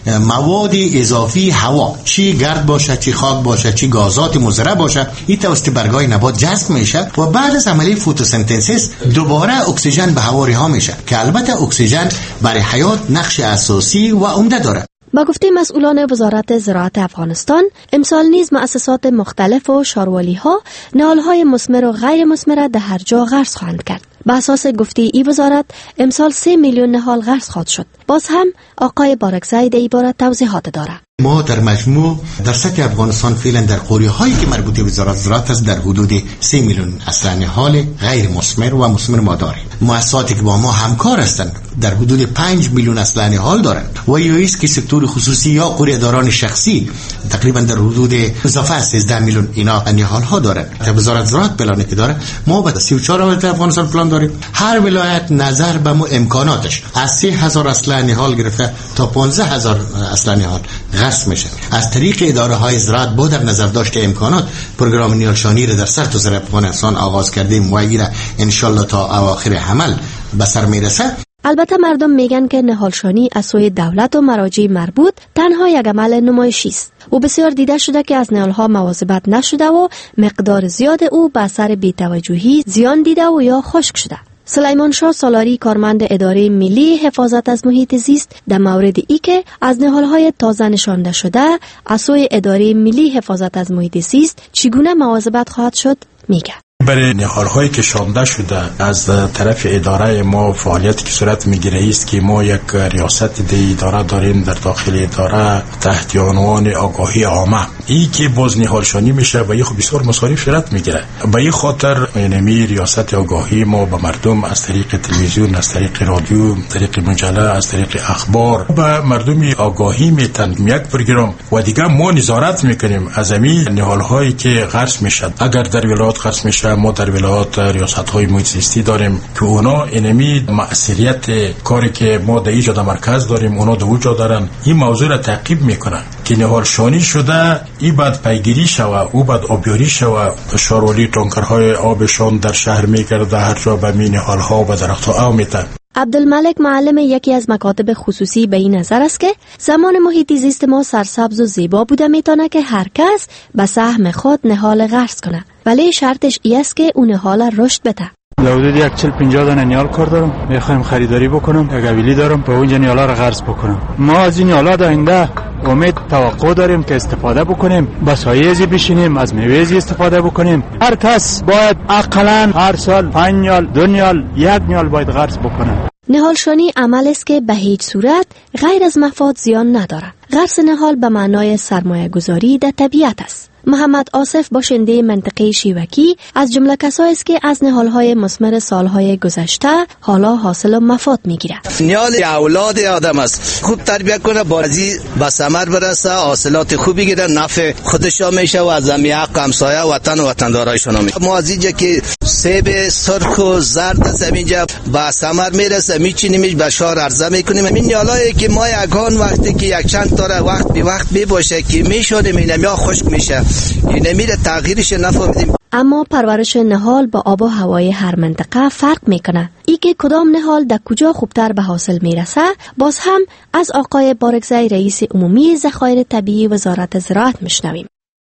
مواد اضافی هوا، چی گرد باشه، چی خاک باشه، چی گازات مضر باشه، این توسط برگای نبات جذب میشه و بعد از عملیه فتوسنتز دوباره اکسیژن به هوا رها میشه که البته اکسیژن برای حیات نقش اساسی و عمده داره. با گفته مسئولان وزارت زراعت افغانستان، امسال نیز مؤسسات مختلف و شاروالی ها نهالهای مثمر و غیر مثمر در هر جا غرس خواهند کرد. به اساس گفته ای وزارت امسال 3 میلیون نهال غرس خواهد شد. باز هم آقای بارکزای در این باره توضیحات داره. ما در مجموع در سطح افغانستان فعلا در قریه هایی که مربوط به وزارت زراعت است در حدود 3 میلیون اصلا نهال غیر مثمر و مثمر ما داریم. مؤسساتی که با ما همکار هستند در حدود 5 میلیون اصلا نهال دارند و یا است که سکتور خصوصی یا قریه داران شخصی تقریبا در حدود اضافه 13 میلیون اینا نهال ها دارند. در وزارت زراعت پلانی که داره، ما به 34 ولایت افغانستان پلان داریم. هر ولایت نظر به امکاناتش از 3000 اصلا نهال گرفته تا 15000 اصلا نهال غرس میشه. از طریق اداره های زراعت با در نظر داشته امکانات پروگرام نهالشانی را در سرتاسر افغانستان آغاز کردیم و این ان شاء الله تا اواخر عمل به سر میرسه. البته مردم میگن که نهالشانی از سوی دولت و مراجع مربوط تنها یک عمل نمایشی است و بسیار دیده شده که از نهالها مواظبت نشده و مقدار زیاد او به اثر بی‌توجهی زیان دیده و یا خشک شده. سلیمان شاه سالاری کارمند اداره ملی حفاظت از محیط زیست در مورد ای که از نهالهای تازه نشانده شده از سوی اداره ملی حفاظت از محیط زیست چگونه مواظبت خواهد شد میگه. برای نهال‌هایی که شامده شده از طرف اداره ما فعالیتی که صورت میگیره است که ما یک ریاست اداره داریم در داخل اداره تحت عنوان آگاهی عامه. این که باز نهالشانی میشه و خب بسیار مصارف صورت میگیره. به این خاطر اینمی ریاست آگاهی ما به مردم از طریق تلویزیون، از طریق رادیو، از طریق مجله، از طریق اخبار به مردم آگاهی میتن یک پروگرام و دیگه ما نظارت میکنیم از همین نهال‌هایی که غرس میشد. اگر در ولایت غرس میشه ما در ولایات ریاست‌های محیط زیستی داریم که اونا اینمی مسئولیت کاری که ما در اینجا در مرکز داریم اونا در اونجا دارن این موضوع را تعقیب میکنن که نهالشانی شده این بعد پیگیری شوه او بعد آبیاری شوه. شاروالی تانکرهای آبشان در شهر میگرده هر جا به می نهالها و به درختها آب میتن. عبدالملک معلم یکی از مکاتب خصوصی به این نظر است که زمان محیط زیست ما سرسبز و زیبا بوده میتونه که هر کس به سهم خود نهال غرس کنه، ولی شرطش ای است که اون نهال رشد بده. در حدود 40-50 دانه نهال کار دارم، میخوایم خریداری بکنم، یک قبیلی دارم با اونجا نهالا را غرس بکنم. ما از این نهالا در آینده امید توقع داریم که استفاده بکنیم، با سایه بشینیم، از میوه استفاده بکنیم. هر کس باید اقلاً هر سال 5 نهال، 2 نهال، 1 نهال باید غرس بکنه. نهالشانی عمل است که به هیچ صورت غیر از مفاد زیان ندارد. غرس نهال به معنای سرمایه گذاری در طبیعت است. محمد آصف باشنده منطقه شیوکی از جمله کسایی است که از نهالهای مثمر سالهای گذشته حالا حاصل و مفاد میگیره. نهال اولاد آدم است، خوب تربیت کنه بازی به ثمر برسه، حاصلات خوبی گیره، نفع خودش میشه و از حق همسایه وطن و وطندارایشون میشه. ما از اینجا که سیب سرخ و زرد از اینجا به ثمر میرسه میچینیمش به شهر عرضه میکنیم. این نهالایی که ما یگان وقتی که یک چند تا وقت به وقت میباشه که میشونیم اینم یا خشک میشه این میره تغییرش نفهمیدیم. اما پرورش نهال با آب و هوای هر منطقه فرق میکنه. ای که کدام نهال در کجا خوبتر به حاصل میرسه باز هم از آقای بارکزای رئیس عمومی ذخایر طبیعی وزارت زراعت میشنویم.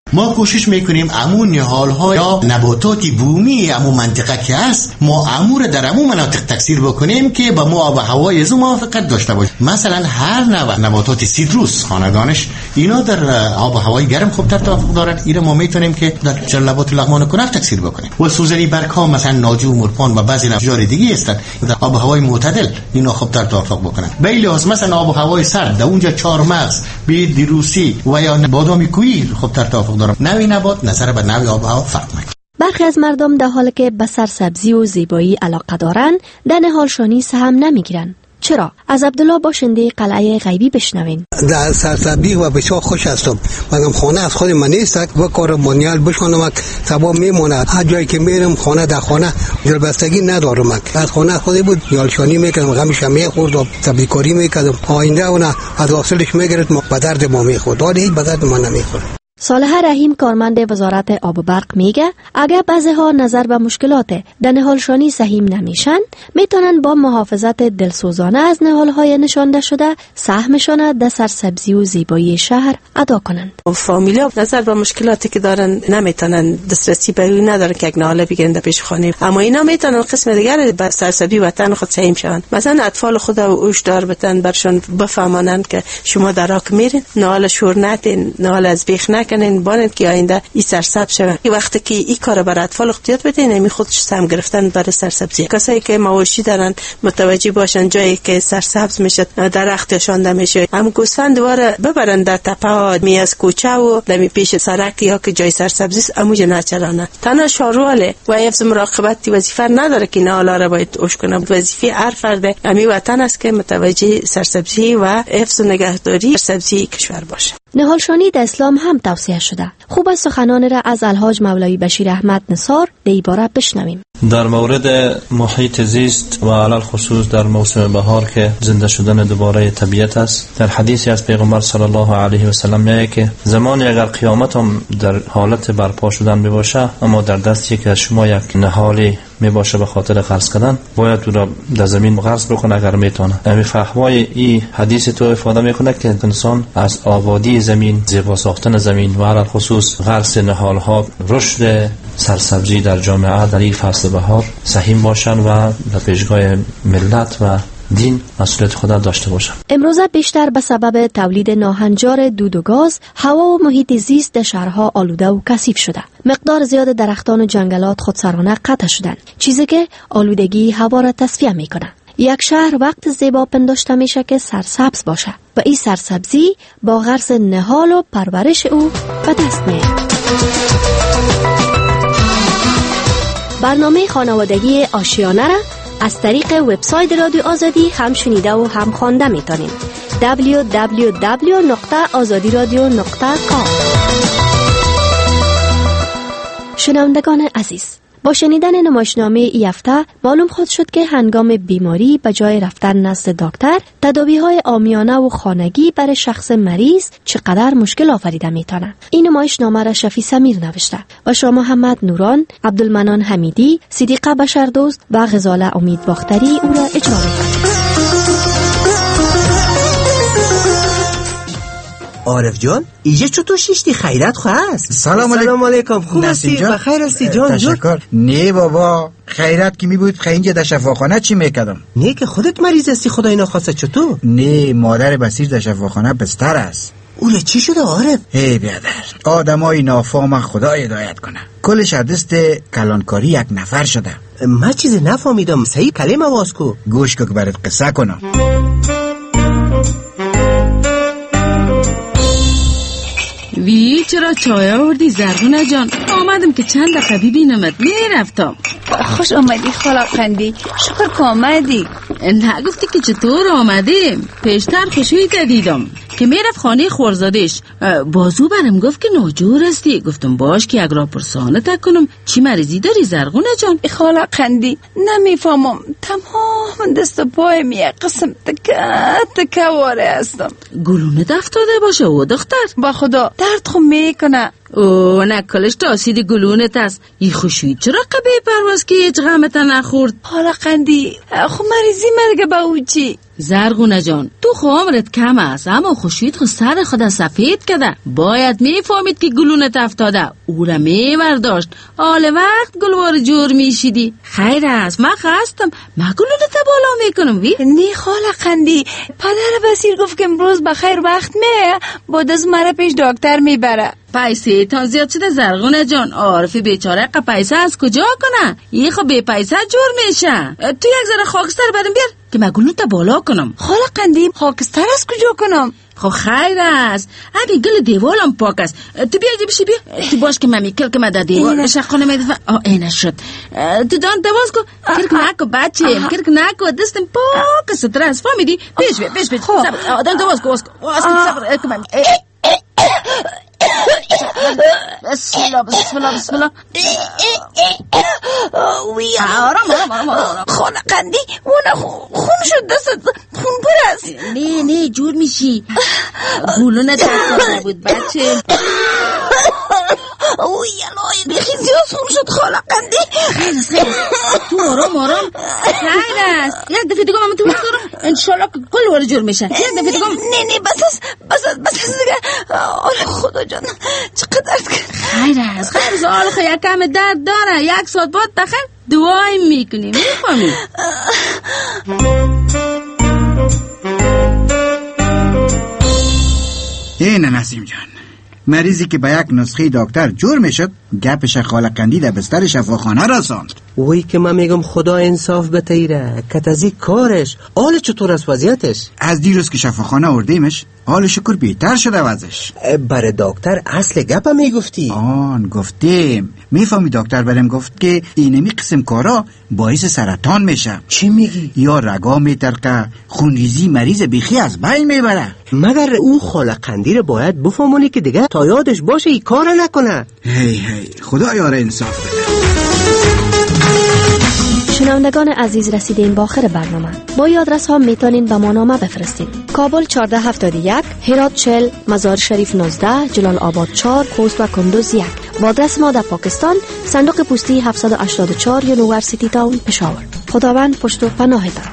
ما کوشش میکنیم امون نهال‌ها یا نباتات بومی امون منطقه که هست ما امور در امون مناطق تکثیر بکنیم که با ما آب و هوای از موافقت داشته باشه. مثلا هر نوع نباتات سیتروس خاندانش اینا در آب و هوای گرم خوبتر توافق دارن. اینا ما میتونیم که در جلبات لغمان کنف تکثیر بکنیم. و سوزنی برگ‌ها مثلا ناجو، مرپان و بعضی اشجار دیگه هستند در آب و هوای معتدل اینا خوبتر توافق بکنن. به لحاظ مثلا آب و هوای سرد در اونجا چهارمغز، بید دیروسی و یا بادامی کویی خوبتر توافق دارن. نوی نبات نظر به نوی آب و هوا فرق میکنه. برخی از مردم در حالی که به سرسبزی و زیبایی علاقه دارند در نهالشانی سهم نمیگیرند. چرا؟ از عبدالله باشنده قلعه غیبی بشنوین. در سرسبزی و بسیار خوش هستم. من خانه از خود من نیست و کار مانیال بشکنم سبا میمونه. هر جایی که میرم خانه در خانه دلبستگی ندارم. از خانه خودی بود یالشانی میکردم، غمش میخورد و سبزیکاری میکردم. آینده اون از حاصلش میگرفت به درد ما میخورد. حالا هیچ به درد من نمیخورد. صالح رحیم کارمند وزارت آب و برق میگه اگر بعضی ها نظر به مشکلات در نهالشانی سهیم نمیشن میتونن با محافظت دلسوزانه از نهالهای نشانده شده سهمشان در سرسبزی و زیبایی شهر ادا کنند. فامیلیا نظر به مشکلاتی که دارن نمیتونن دسترسی به اون ندارن که یک نهال بگیرن در پیش خانه، اما اینا میتونن قسم دیگر به سرسبزی وطن خود سهیم شون. مثلا اطفال خود اوش دار بتن برشون بفهمانند که شما در راک میرین نهال شور نتین، نهال از بیخ کنین بانند که آینده این سرسبز شود. وقتی که این کار برای اطفال اختیار بدین نمی خودش سهم گرفتن برای سرسبزی. کسایی که مواشی دارن متوجه باشن جایی که سرسبز میشه درخت شانده میشه، هم گوسفند دوباره ببرن در تپه می از کوچه و دمی پیش سرک یا که جای سرسبزی است اموج نچرانه. تنها شاروله و حفظ مراقبت وظیفه نداره که نهالا را باید اوش کنه. وظیفه هر فرد امی وطن است که متوجه سرسبزی و حفظ و نگهداری سرسبزی کشور باشه. نهالشانی در اسلام هم توصیه شده. خوب است سخنان را از الحاج مولوی بشیر احمد نثار در این باره بشنویم. در مورد محیط زیست و علل خصوص در موسم بهار که زنده شدن دوباره طبیعت است، در حدیثی از پیغمبر صلی الله علیه و سلم میگه که زمانی اگر قیامت هم در حالت برپا شدن میباشه اما در دست یکی از شما یک نهالی میباشه به خاطر غرس کردن، باید او را در زمین غرس بکنه اگر میتونه. همین فهمای این حدیث تو افاده میکنه که انسان از آبادی زمین، زیبا ساختن زمین و علل خصوص غرس نهالها، رشد سرسبزی در جامعه در این فصل بهار سهیم باشن و در پیشگاه ملت و دین مسئولیت خود داشته باشن. امروزه بیشتر به سبب تولید ناهنجار دود و گاز، هوا و محیط زیست در شهرها آلوده و کثیف شده. مقدار زیاد درختان و جنگلات خودسرانه قطع شدند، چیزی که آلودگی هوا را تصفیه میکنه. یک شهر وقت زیبا پنداشته میشه که سرسبز باشه و این سرسبزی با غرس نهال و پرورش او به دست میاد. برنامه خانوادگی آشیانه را از طریق وبسایت رادیو آزادی هم شنیده و هم خوانده میتونید. www.azadiradio.com. شنوندگان عزیز، با شنیدن نمایشنامه ای هفته معلوم خود شد که هنگام بیماری به جای رفتن نزد دکتر، تداوی‌های عامیانه و خانگی برای شخص مریض چقدر مشکل آفریده میتونه. این نمایشنامه را شفیع سمیر نوشته و شاه محمد نوران، عبدالمنان حمیدی، صدیقه بشردوست و غزاله امید باختری او را اجرا میکنند. عارف جان، ایجا چطور شیشتی؟ خیرت خواه است؟ سلام علیکم. خوب هستی؟ بخیر هستی جان؟ تشکر. نه بابا، خیرت که می بود خیلی در شفاخانه چی میکردم؟ نه که خودت مریض هستی خدای نخواسته. چطور؟ نه، مادر بسیر در شفاخانه بستر است. اوله چی شده عارف؟ ای بیادر، آدمای نافام خدا هدایت کنه. کل شردست کلانکاری یک نفر شده. من چیز نفهمیدم، صحیح کلمه آواز کو. گوش که برات قصه کنم. وی چرا چای آوردی زرغونه جان؟ آمدم که چند دقیقه ببینمت. میرفتم. خوش آمدی خاله قندی. شکر که آمدی. نگفتی که چطور آمدیم؟ پیشتر خوشیت دیدم که میرفت خانه خورزادش. بازو برم گفت که ناجور هستی. گفتم باش که یک را پرسانه تک کنم. چی مریضی داری زرغونه جان؟ خاله قندی نمیفهمم، تمام دست پای میه قسم تکه واره هستم. گلونه دفتاده باشه و دختر؟ با خدا درد خو میکنه. او نکلش تاسید گلونت است. ای خوشوید چرا قبه پرواز که هیچ غمت نخورد؟ حالا قندی خو مریضی مرگه با او چی؟ زرغونه جان، تو خو عمرت کم است، اما خورشید خو سر خود سفید کرده. باید میفهمید که گلونت افتاده، او را میبرداشت. حال وقت گلوار جور میشیدی. خیر است، من خستم، من گلونت بالا میکنم. وی نی خاله قندی، پدر بسیر گفت که امروز بخیر وقت میه، بعد از مرا پیش دکتر میبره. پیسه تا زیاد شده زرغونه جان. عارف بیچاره پیسه از کجا کنه؟ این خب بی پیسه جور میشه. تو یک ذره خاکستر بدم بیار که من گلونت بالا کنم. خاله قندی، خاکستر از کجا کنم؟ خب خیر است، همین گل دیوالم پاک است. تو بیا بشی بیا. تو باش که من میکل که من در دیوال شقانه میدفع. اینه شد. تو دان دواز کو. کرک نکو بچه، کرک نکو، دستم پاک ستره است. فهمیدی؟ پیش بیا پیش بیا. دان دواز کو. صبر که من بسم الله بسم الله بسم الله. وی آرام. خانه قندی اون خون شد، دستت خون پر است. نه جور میشی. گلونه دست نبود بچه. اوی الهی بیخی زیاد خون شد خاله قندی. خیر تو آرام. خیر است، یک دفعه دیگه من تو بذارم انشالله که کل وارد جور میشه. یک دفعه دیگه نه بس دیگه. خدا جان چقدر خیر است. حال خو یک کم درد داره. یک ساعت بعد بخیر دعای میکنیم. میفهمی؟ اینه نسیم جان، مریضی که به یک نسخه دکتر جور میشد گپش خاله قندی در بستر شفاخانه رساند. وی که من میگم خدا انصاف بتیره، کتازی کارش. حال چطور است وضعیتش؟ از دیروز که شفاخانه آوردیمش حال شکر بهتر شده وضعش. برای دکتر اصل گپا میگفتی؟ گفتیم. میفهمی دکتر برم گفت که اینمی قسم کارا باعث سرطان میشه. چی میگی؟ یا رگا میترقه، خونریزی مریض بیخی از بین میبره. مگر او خاله قندی رو باید بفهمونی که دیگه تا یادش باشه ای کار نکنه. هی خدا یار انصاف بده. شنوندگان عزیز، رسیدین با آخر برنامه. با این آدرس ها میتونین به ما نامه بفرستین. کابل 1471، هرات 40، مزار شریف 19، جلال آباد 4، خوست و کندوز 1. با آدرس ما در پاکستان، صندوق پستی 784 یونیورسیتی تاون پشاور. خداوند پشت و پناه دار.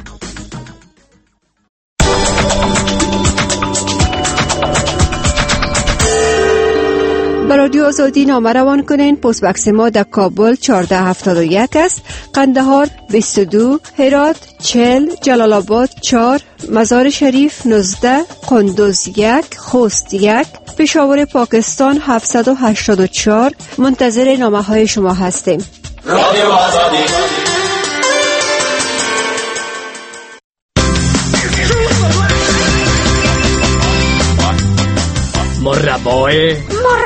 رادیو آزادی نامه روان کنین. پست بکس ما در کابل 1471 است، قندهار 22، هرات 40، جلال آباد 4، مزار شریف 19، کندوز 1، خوست 1، پشاور پاکستان 784. منتظر نامه های شما هستیم. رادیو آزادی. مربای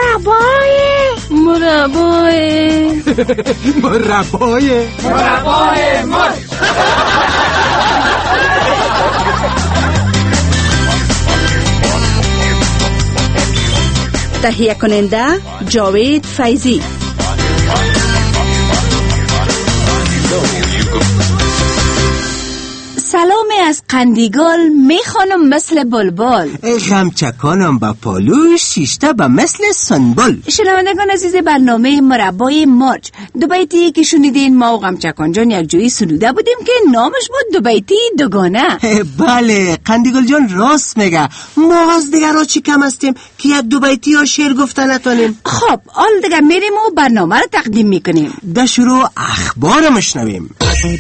تهیه کننده جاوید فیضی. سلامی از قندیگل میخوانم مثل بلبل، غمچکانم با پالوش، شیشته با مثل سنبل. شنوندگان عزیز برنامه مربای مرج، دو بیتی که شنیدین ما و غمچکان جان یک جایی سروده بودیم که نامش بود دو بیتی دوگانه. بله قندیگل جان راست میگه، ما از دیگر را چی کم هستیم که یک دو بیتی ها شعر گفتن نتونیم. خب حال دیگر میریم و برنامه رو تقدیم میکنیم. در شروع اخبار مشنویم.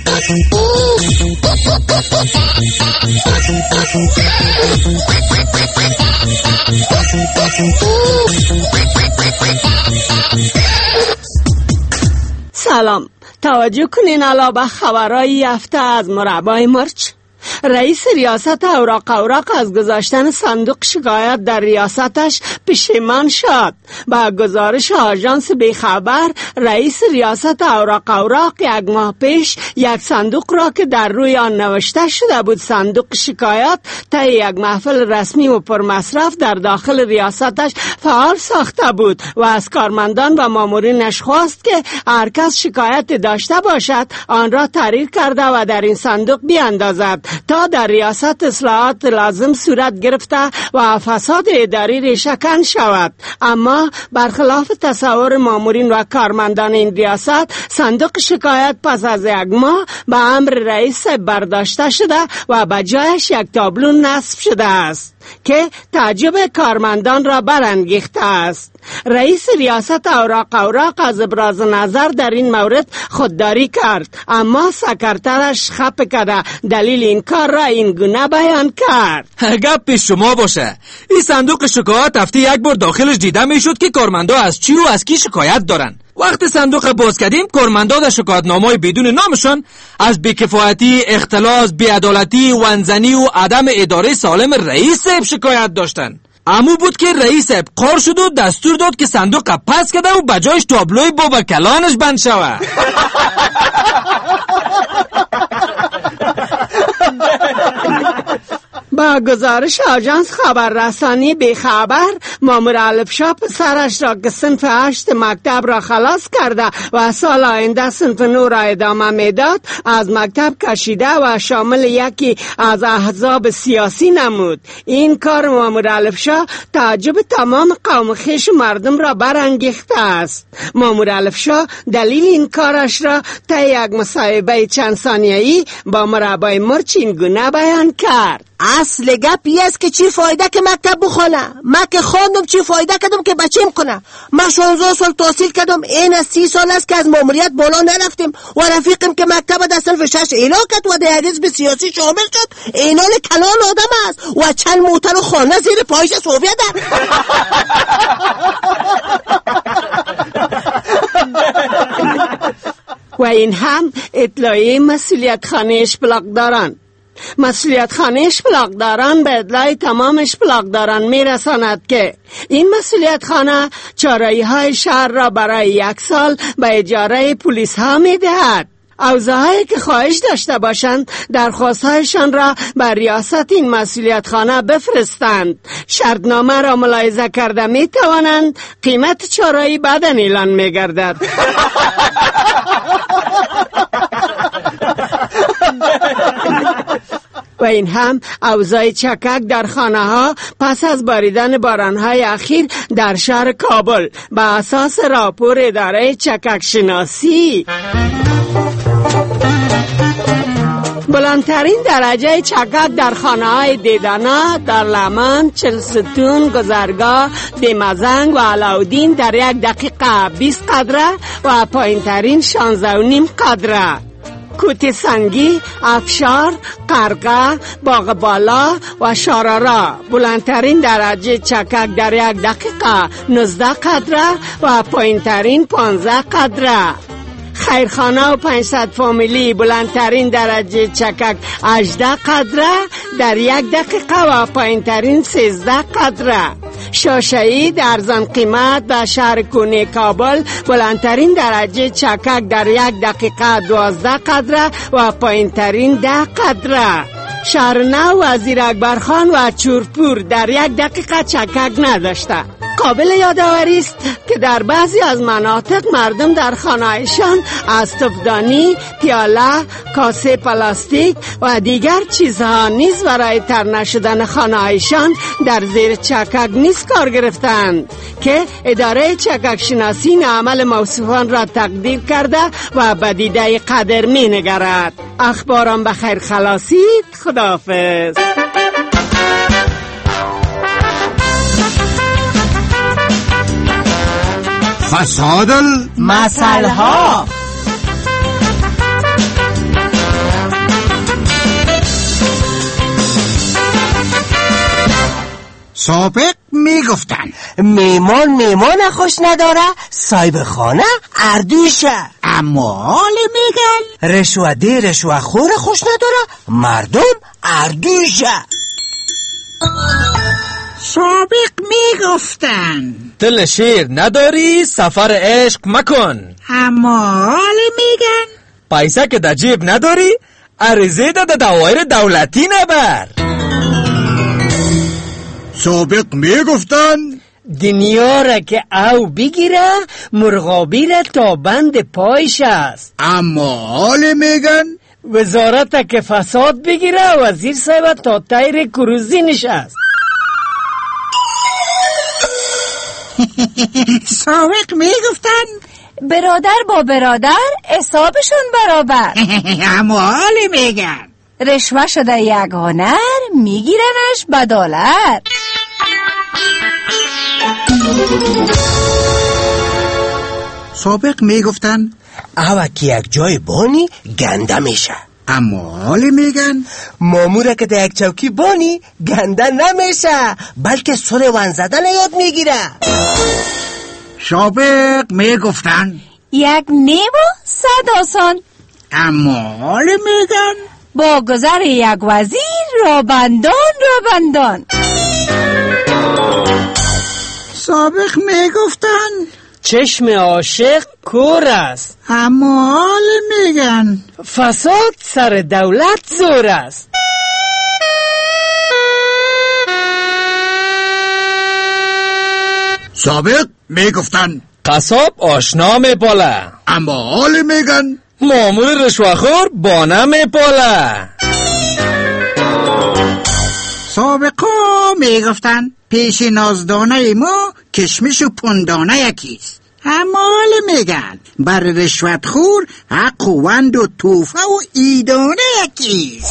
سلام، توجه کنین الا به خبرهای هفته از مربای مرچ. رئیس ریاست اوراق از گذاشتن صندوق شکایت در ریاستش پشیمان شد. با گزارش آژانس بیخبر، رئیس ریاست اوراق یک ماه پیش یک صندوق را که در روی آن نوشته شده بود صندوق شکایت، طی یک محفل رسمی و پرمصرف در داخل ریاستش فعال ساخته بود و از کارمندان و مامورینش خواست که هر کس شکایت داشته باشد آن را تحریر کرده و در این صندوق بیاندازد. تا در ریاست اصلاحات لازم صورت گرفته و فساد اداری ریشه‌کن شود. اما برخلاف تصور مامورین و کارمندان این ریاست، صندوق شکایت پس از یک ماه به امر رئیس برداشته شده و به جایش یک تابلو نصب شده است که تعجب کارمندان را برانگیخته است. رئیس ریاست اوراق از ابراز نظر در این مورد خودداری کرد، اما سکرترش خپ کرده دلیل این کار را این گونه بیان کرد. گپ پیش شما باشه. این صندوق شکایت هفته یک بار داخلش دیده میشد که کارمندا از چی و از کی شکایت دارن. وقتی صندوق باز کردیم، کارمندا در شکایتنامه‌های بدون نامشان از بی‌کفایتی، اختلاس، بی‌عدالتی، ونزنی و عدم اداره سالم رئیس شکایت داشتن. امو بود که رئیس قار شد و دستور داد که صندوق پس کده و بجایش تابلوی بابا کلانش بند شوه. با گزارش آژانس خبررسانی بیخبر، مامور الفشا پسرش را که صنف 8 مکتب را خلاص کرده و سال آینده صنف 9 را ادامه میداد، از مکتب کشیده و شامل یکی از احزاب سیاسی نمود. این کار مامور الفشا تعجب تمام قوم خویش مردم را برانگیخته است. مامور الفشا دلیل این کارش را طی یک مصاحبه چند ثانیه‌ای با مربای مرچ این گونه بیان کرد. اصل گپ است که چی فایده که مکتب بخونه؟ من که خواندم چی فایده کدم که بچیم کنه؟ من 16 سال تحصیل کردم، این از 30 سال است که از ماموریت بالا نرفتیم و رفیقم که مکتب در صنف 6 اعلان کرد و در حزب سیاسی شامل شد، اینال کلان آدم است و چند موتر و خانه زیر پایش صوفیه در. و این هم اطلاعیه مسئولیت خانه اشپلاقداران. مسئولیت خانه اشپلاقداران به اطلاع تمام اشپلاقداران میرساند که این مسئولیت خانه چاره‌ای های شهر را برای 1 سال به اجاره پلیس ها میدهد. اوضاعی که خواهش داشته باشند درخواستهایشان را به ریاست این مسئولیت خانه بفرستند. شرطنامه را ملاحظه کرده می توانند. قیمت چاره‌ای بعداً اعلان می گردد. و این هم اوضاع چکک در خانه ها پس از باریدن بارانهای اخیر در شهر کابل به اساس راپور اداره چکک شناسی. بلندترین درجه چکک در خانه های دیدانا، در لمن، چلستون، گذرگاه، دیمزنگ و علاودین در 1 دقیقه 20 قدره و پایین ترین 16.5 قدره. کوت سنگی، افشار، قرقه، باغ بالا و شارارا بلندترین درجه چکک در 1 دقیقه 19 قدره و پایین ترین 15 قدره. خیرخانه و 500 فامیلی بلندترین درجه چکک 18 قدره در 1 دقیقه و پایین ترین 13 قدره. شاشه‌ای در ارزان قیمت در شهر کنه کابل بلندترین درجه چکک در 1 دقیقه 12 قدره و پایین ترین 10 قدره. شهر نو وزیر اکبرخان و چورپور در 1 دقیقه چکک نداشته. قابل یادآوری است که در بعضی از مناطق مردم در خانه‌شان از تفدانی، پیاله، کاسه پلاستیک و دیگر چیزها نیز برای تر نشدن خانه‌شان در زیر چکک نیز کار گرفتند که اداره چکک شناسی این عمل موصوفان را تقدیر کرده و به دیده قدر می نگرد. اخبارم بخیر خلاصید. خداحافظ. فساد المثلها. سابق میگفتن میمون خوش نداره، صاحب خانه اردوشه. اما حال میگن رشوه‌ده رشوه‌خور خوش نداره، مردم اردوشه. سابق میگفتن دل شیر نداری، سفر عشق مکن. اما حال میگن پیسه که در جیب نداری، عریضه در دوایر دولتی نبر. سابق میگفتن دنیا را که او بگیره، مرغابی را تا بند پایش است. اما حال میگن وزارت که فساد بگیره وزیر صاحب تا تایر کروزی نشست. سابق میگفتن برادر با برادر حسابشون برابر. اما حالی میگن رشوه شده یک هنر میگیرنش به دلار. سابق میگفتن اوه که یک جای بانی گنده میشه، اما حالی میگن ماموره که در یک چوکی بانی گنده نمیشه بلکه سر ون زدن یاد میگیره. سابق میگفتن یک نیمو 100 آسان، اما حالی میگن با گذر یک وزیر رابندان. سابق میگفتن چشم عاشق کور است، اما حالی میگن فساد سر دولت زور است. سابق میگفتن قصاب آشنا میپاله، اما حالی میگن مامور رشوه‌خور بانه میپاله. سابقا میگفتن پیش نازدانه ما کشمش و پندانه یکیست، اما حالی میگن بر رشوت خور حق و وند و توفه و ایدانه یکیست.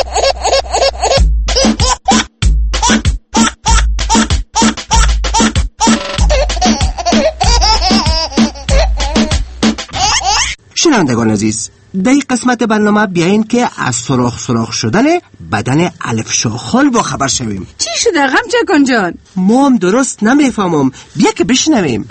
شنوندگان عزیز، در این قسمت برنامه بیاین که از سراخ شدن بدن الفشاخال با خبر شویم. چی شده غمچکان جان؟ ما هم درست نمیفهمم، بیا که بشنویم.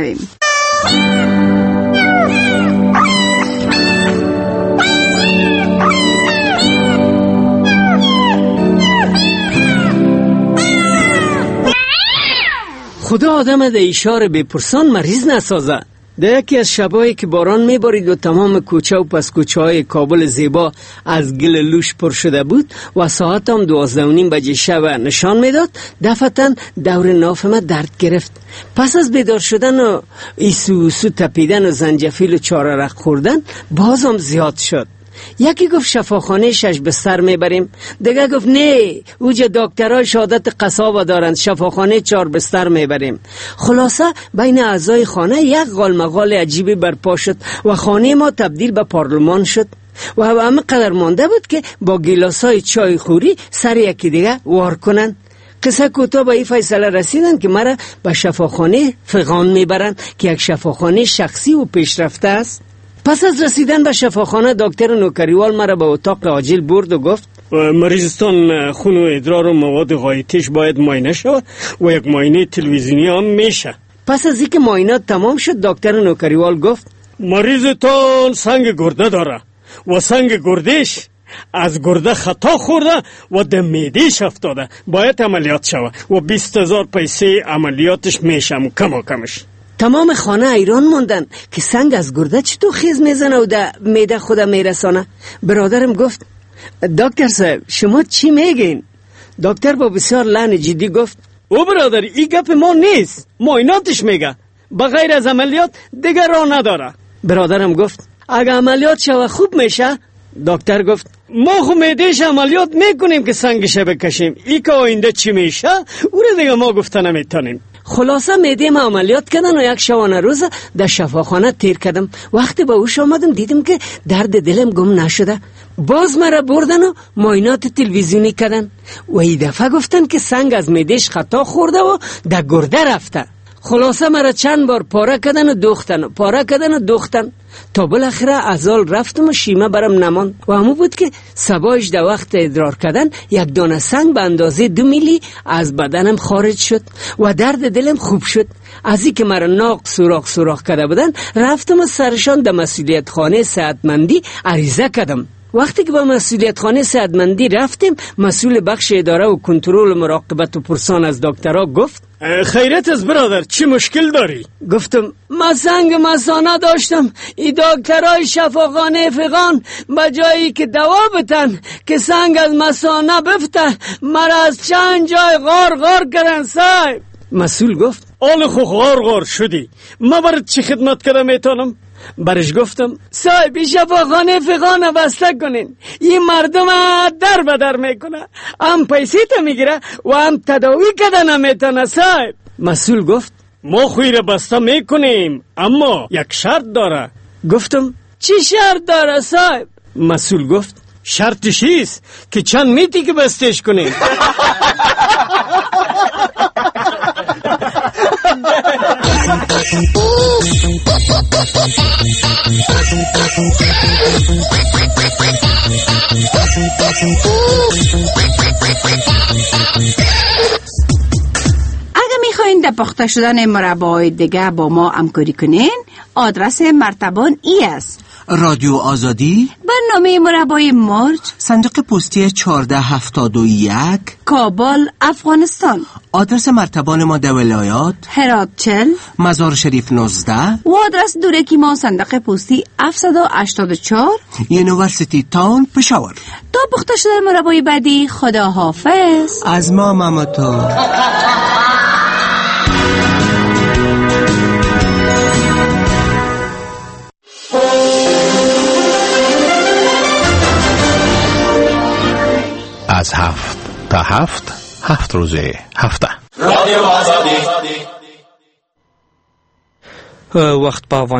خدا آدم ده اشاره بپرسان مریض نسازه. در یکی از شبایی که باران میبارید و تمام کوچه و پس کوچه های کابل زیبا از گل لوش پر شده بود و ساعت هم 12:30 بجه شب نشان میداد، دفعتاً دور ناف ما درد گرفت. پس از بیدار شدن و ایسو تپیدن و زنجفیل و چاررق خوردن بازم زیاد شد. یکی گفت شفاخانه شش بستر میبریم، دیگه گفت نه اوجه دکترها شهادت قصاب دارند، شفاخانه 4 بستر میبریم. خلاصه بین اعضای خانه یک غالمغال عجیبی برپا شد و خانه ما تبدیل به پارلمان شد و همه قدر مانده بود که با گیلاسای چای خوری سر یکی دیگه وار کنن. قصه کوتاه به این فیصله رسیدن که مرا به شفاخانه فغان میبرن که یک شفاخانه شخصی و پیشرفته است. پس از رسیدن به شفاخانه دکتر نوکریوال مرا به اتاق عاجل برد و گفت مریضتان خون و ادرار و مواد غایطیش باید معاینه شود و یک معاینه تلویزیونی هم میشه. پس از اینکه معاینات تمام شد دکتر نوکریوال گفت مریضتان سنگ گرده داره و سنگ گردش از گرده خطا خورده و در معده‌اش افتاده، باید عملیات شود و 20,000 پیسه عملیاتش میشه کمش. تمام خانه ایران موندن که سنگ از گرده چطور خیز میزنه و در معده خود میرسانه. برادرم گفت دکتر صاحب شما چی میگین؟ دکتر با بسیار لحن جدی گفت او برادر این گپ ما نیست، معایناتش میگه بغیر از عملیات دیگر راه نداره. برادرم گفت اگه عملیات شوه خوب میشه؟ دکتر گفت ما خو معده‌اش عملیات میکنیم که سنگش بکشیم، ای که آینده چی میشه او رو دیگه ما گفته نمیتونیم. خلاصه معده ما عملیات کردن و یک شبانه روز در شفاخانه تیر کردم. وقتی به هوش آمدم دیدم که درد دلم گم نشده. باز مرا بردن و معاینات تلویزیونی کردن و این دفعه گفتن که سنگ از معده‌اش خطا خورده و در گرده رفته. خلاصه مرا چند بار پاره کردن و دوختن تا بالاخره عضال رفتم و شیمه برم نمان و همون بود که صبایش در وقت ادرار کردن یک دانه سنگ به اندازه 2 میلی از بدنم خارج شد و درد دلم خوب شد. از این که مرا ناق سوراخ کرده بودن رفتم و سرشان در مسئولیت خانه صحتمندی عریضه کردم. وقتی که به مسئولیت خانه صحتمندی رفتیم مسئول بخش اداره و کنترل و مراقبت و پرسان از دکترها گفت خیرت از برادر چی مشکل داری؟ گفتم من سنگ مثانه داشتم، این دکترهای شفاخانه فغان به جایی که دوا بتن که سنگ از مثانه بفته مرا از چند جای غار کردن صاحب. مسئول گفت آل خو غار شدی، ما برات چی خدمت کنم میتونم؟ برش گفتم صاحب این شفاخانه فقانه بسته کنین، این مردم در بدر میکنه، هم پیسی تا میگیره و هم تداوی کده نمیتونه صاحب. مسئول گفت ما خویر بسته میکنیم اما یک شرط داره. گفتم چی شرط داره صاحب؟ مسئول گفت شرطش ایست که چند میتی که بستش کنیم. اگه میخواین در پخته شدن مربای دیگه با ما همکاری کنین، آدرس مرتبان ای است: رادیو آزادی، برنامه مربای مرچ، صندوق پستی 1471، کابل، افغانستان. آدرس مرتبان ما در ولایات: هرات 40، مزار شریف 19 و آدرس دورکی ما صندوق پستی 784، یونیورسیتی تاون، پشاور. تا پخته شدن مربای بعدی، خدا حافظ. از ما مامتو. از 7 تا 7 روز هفته. رادیو آزادی. وقت با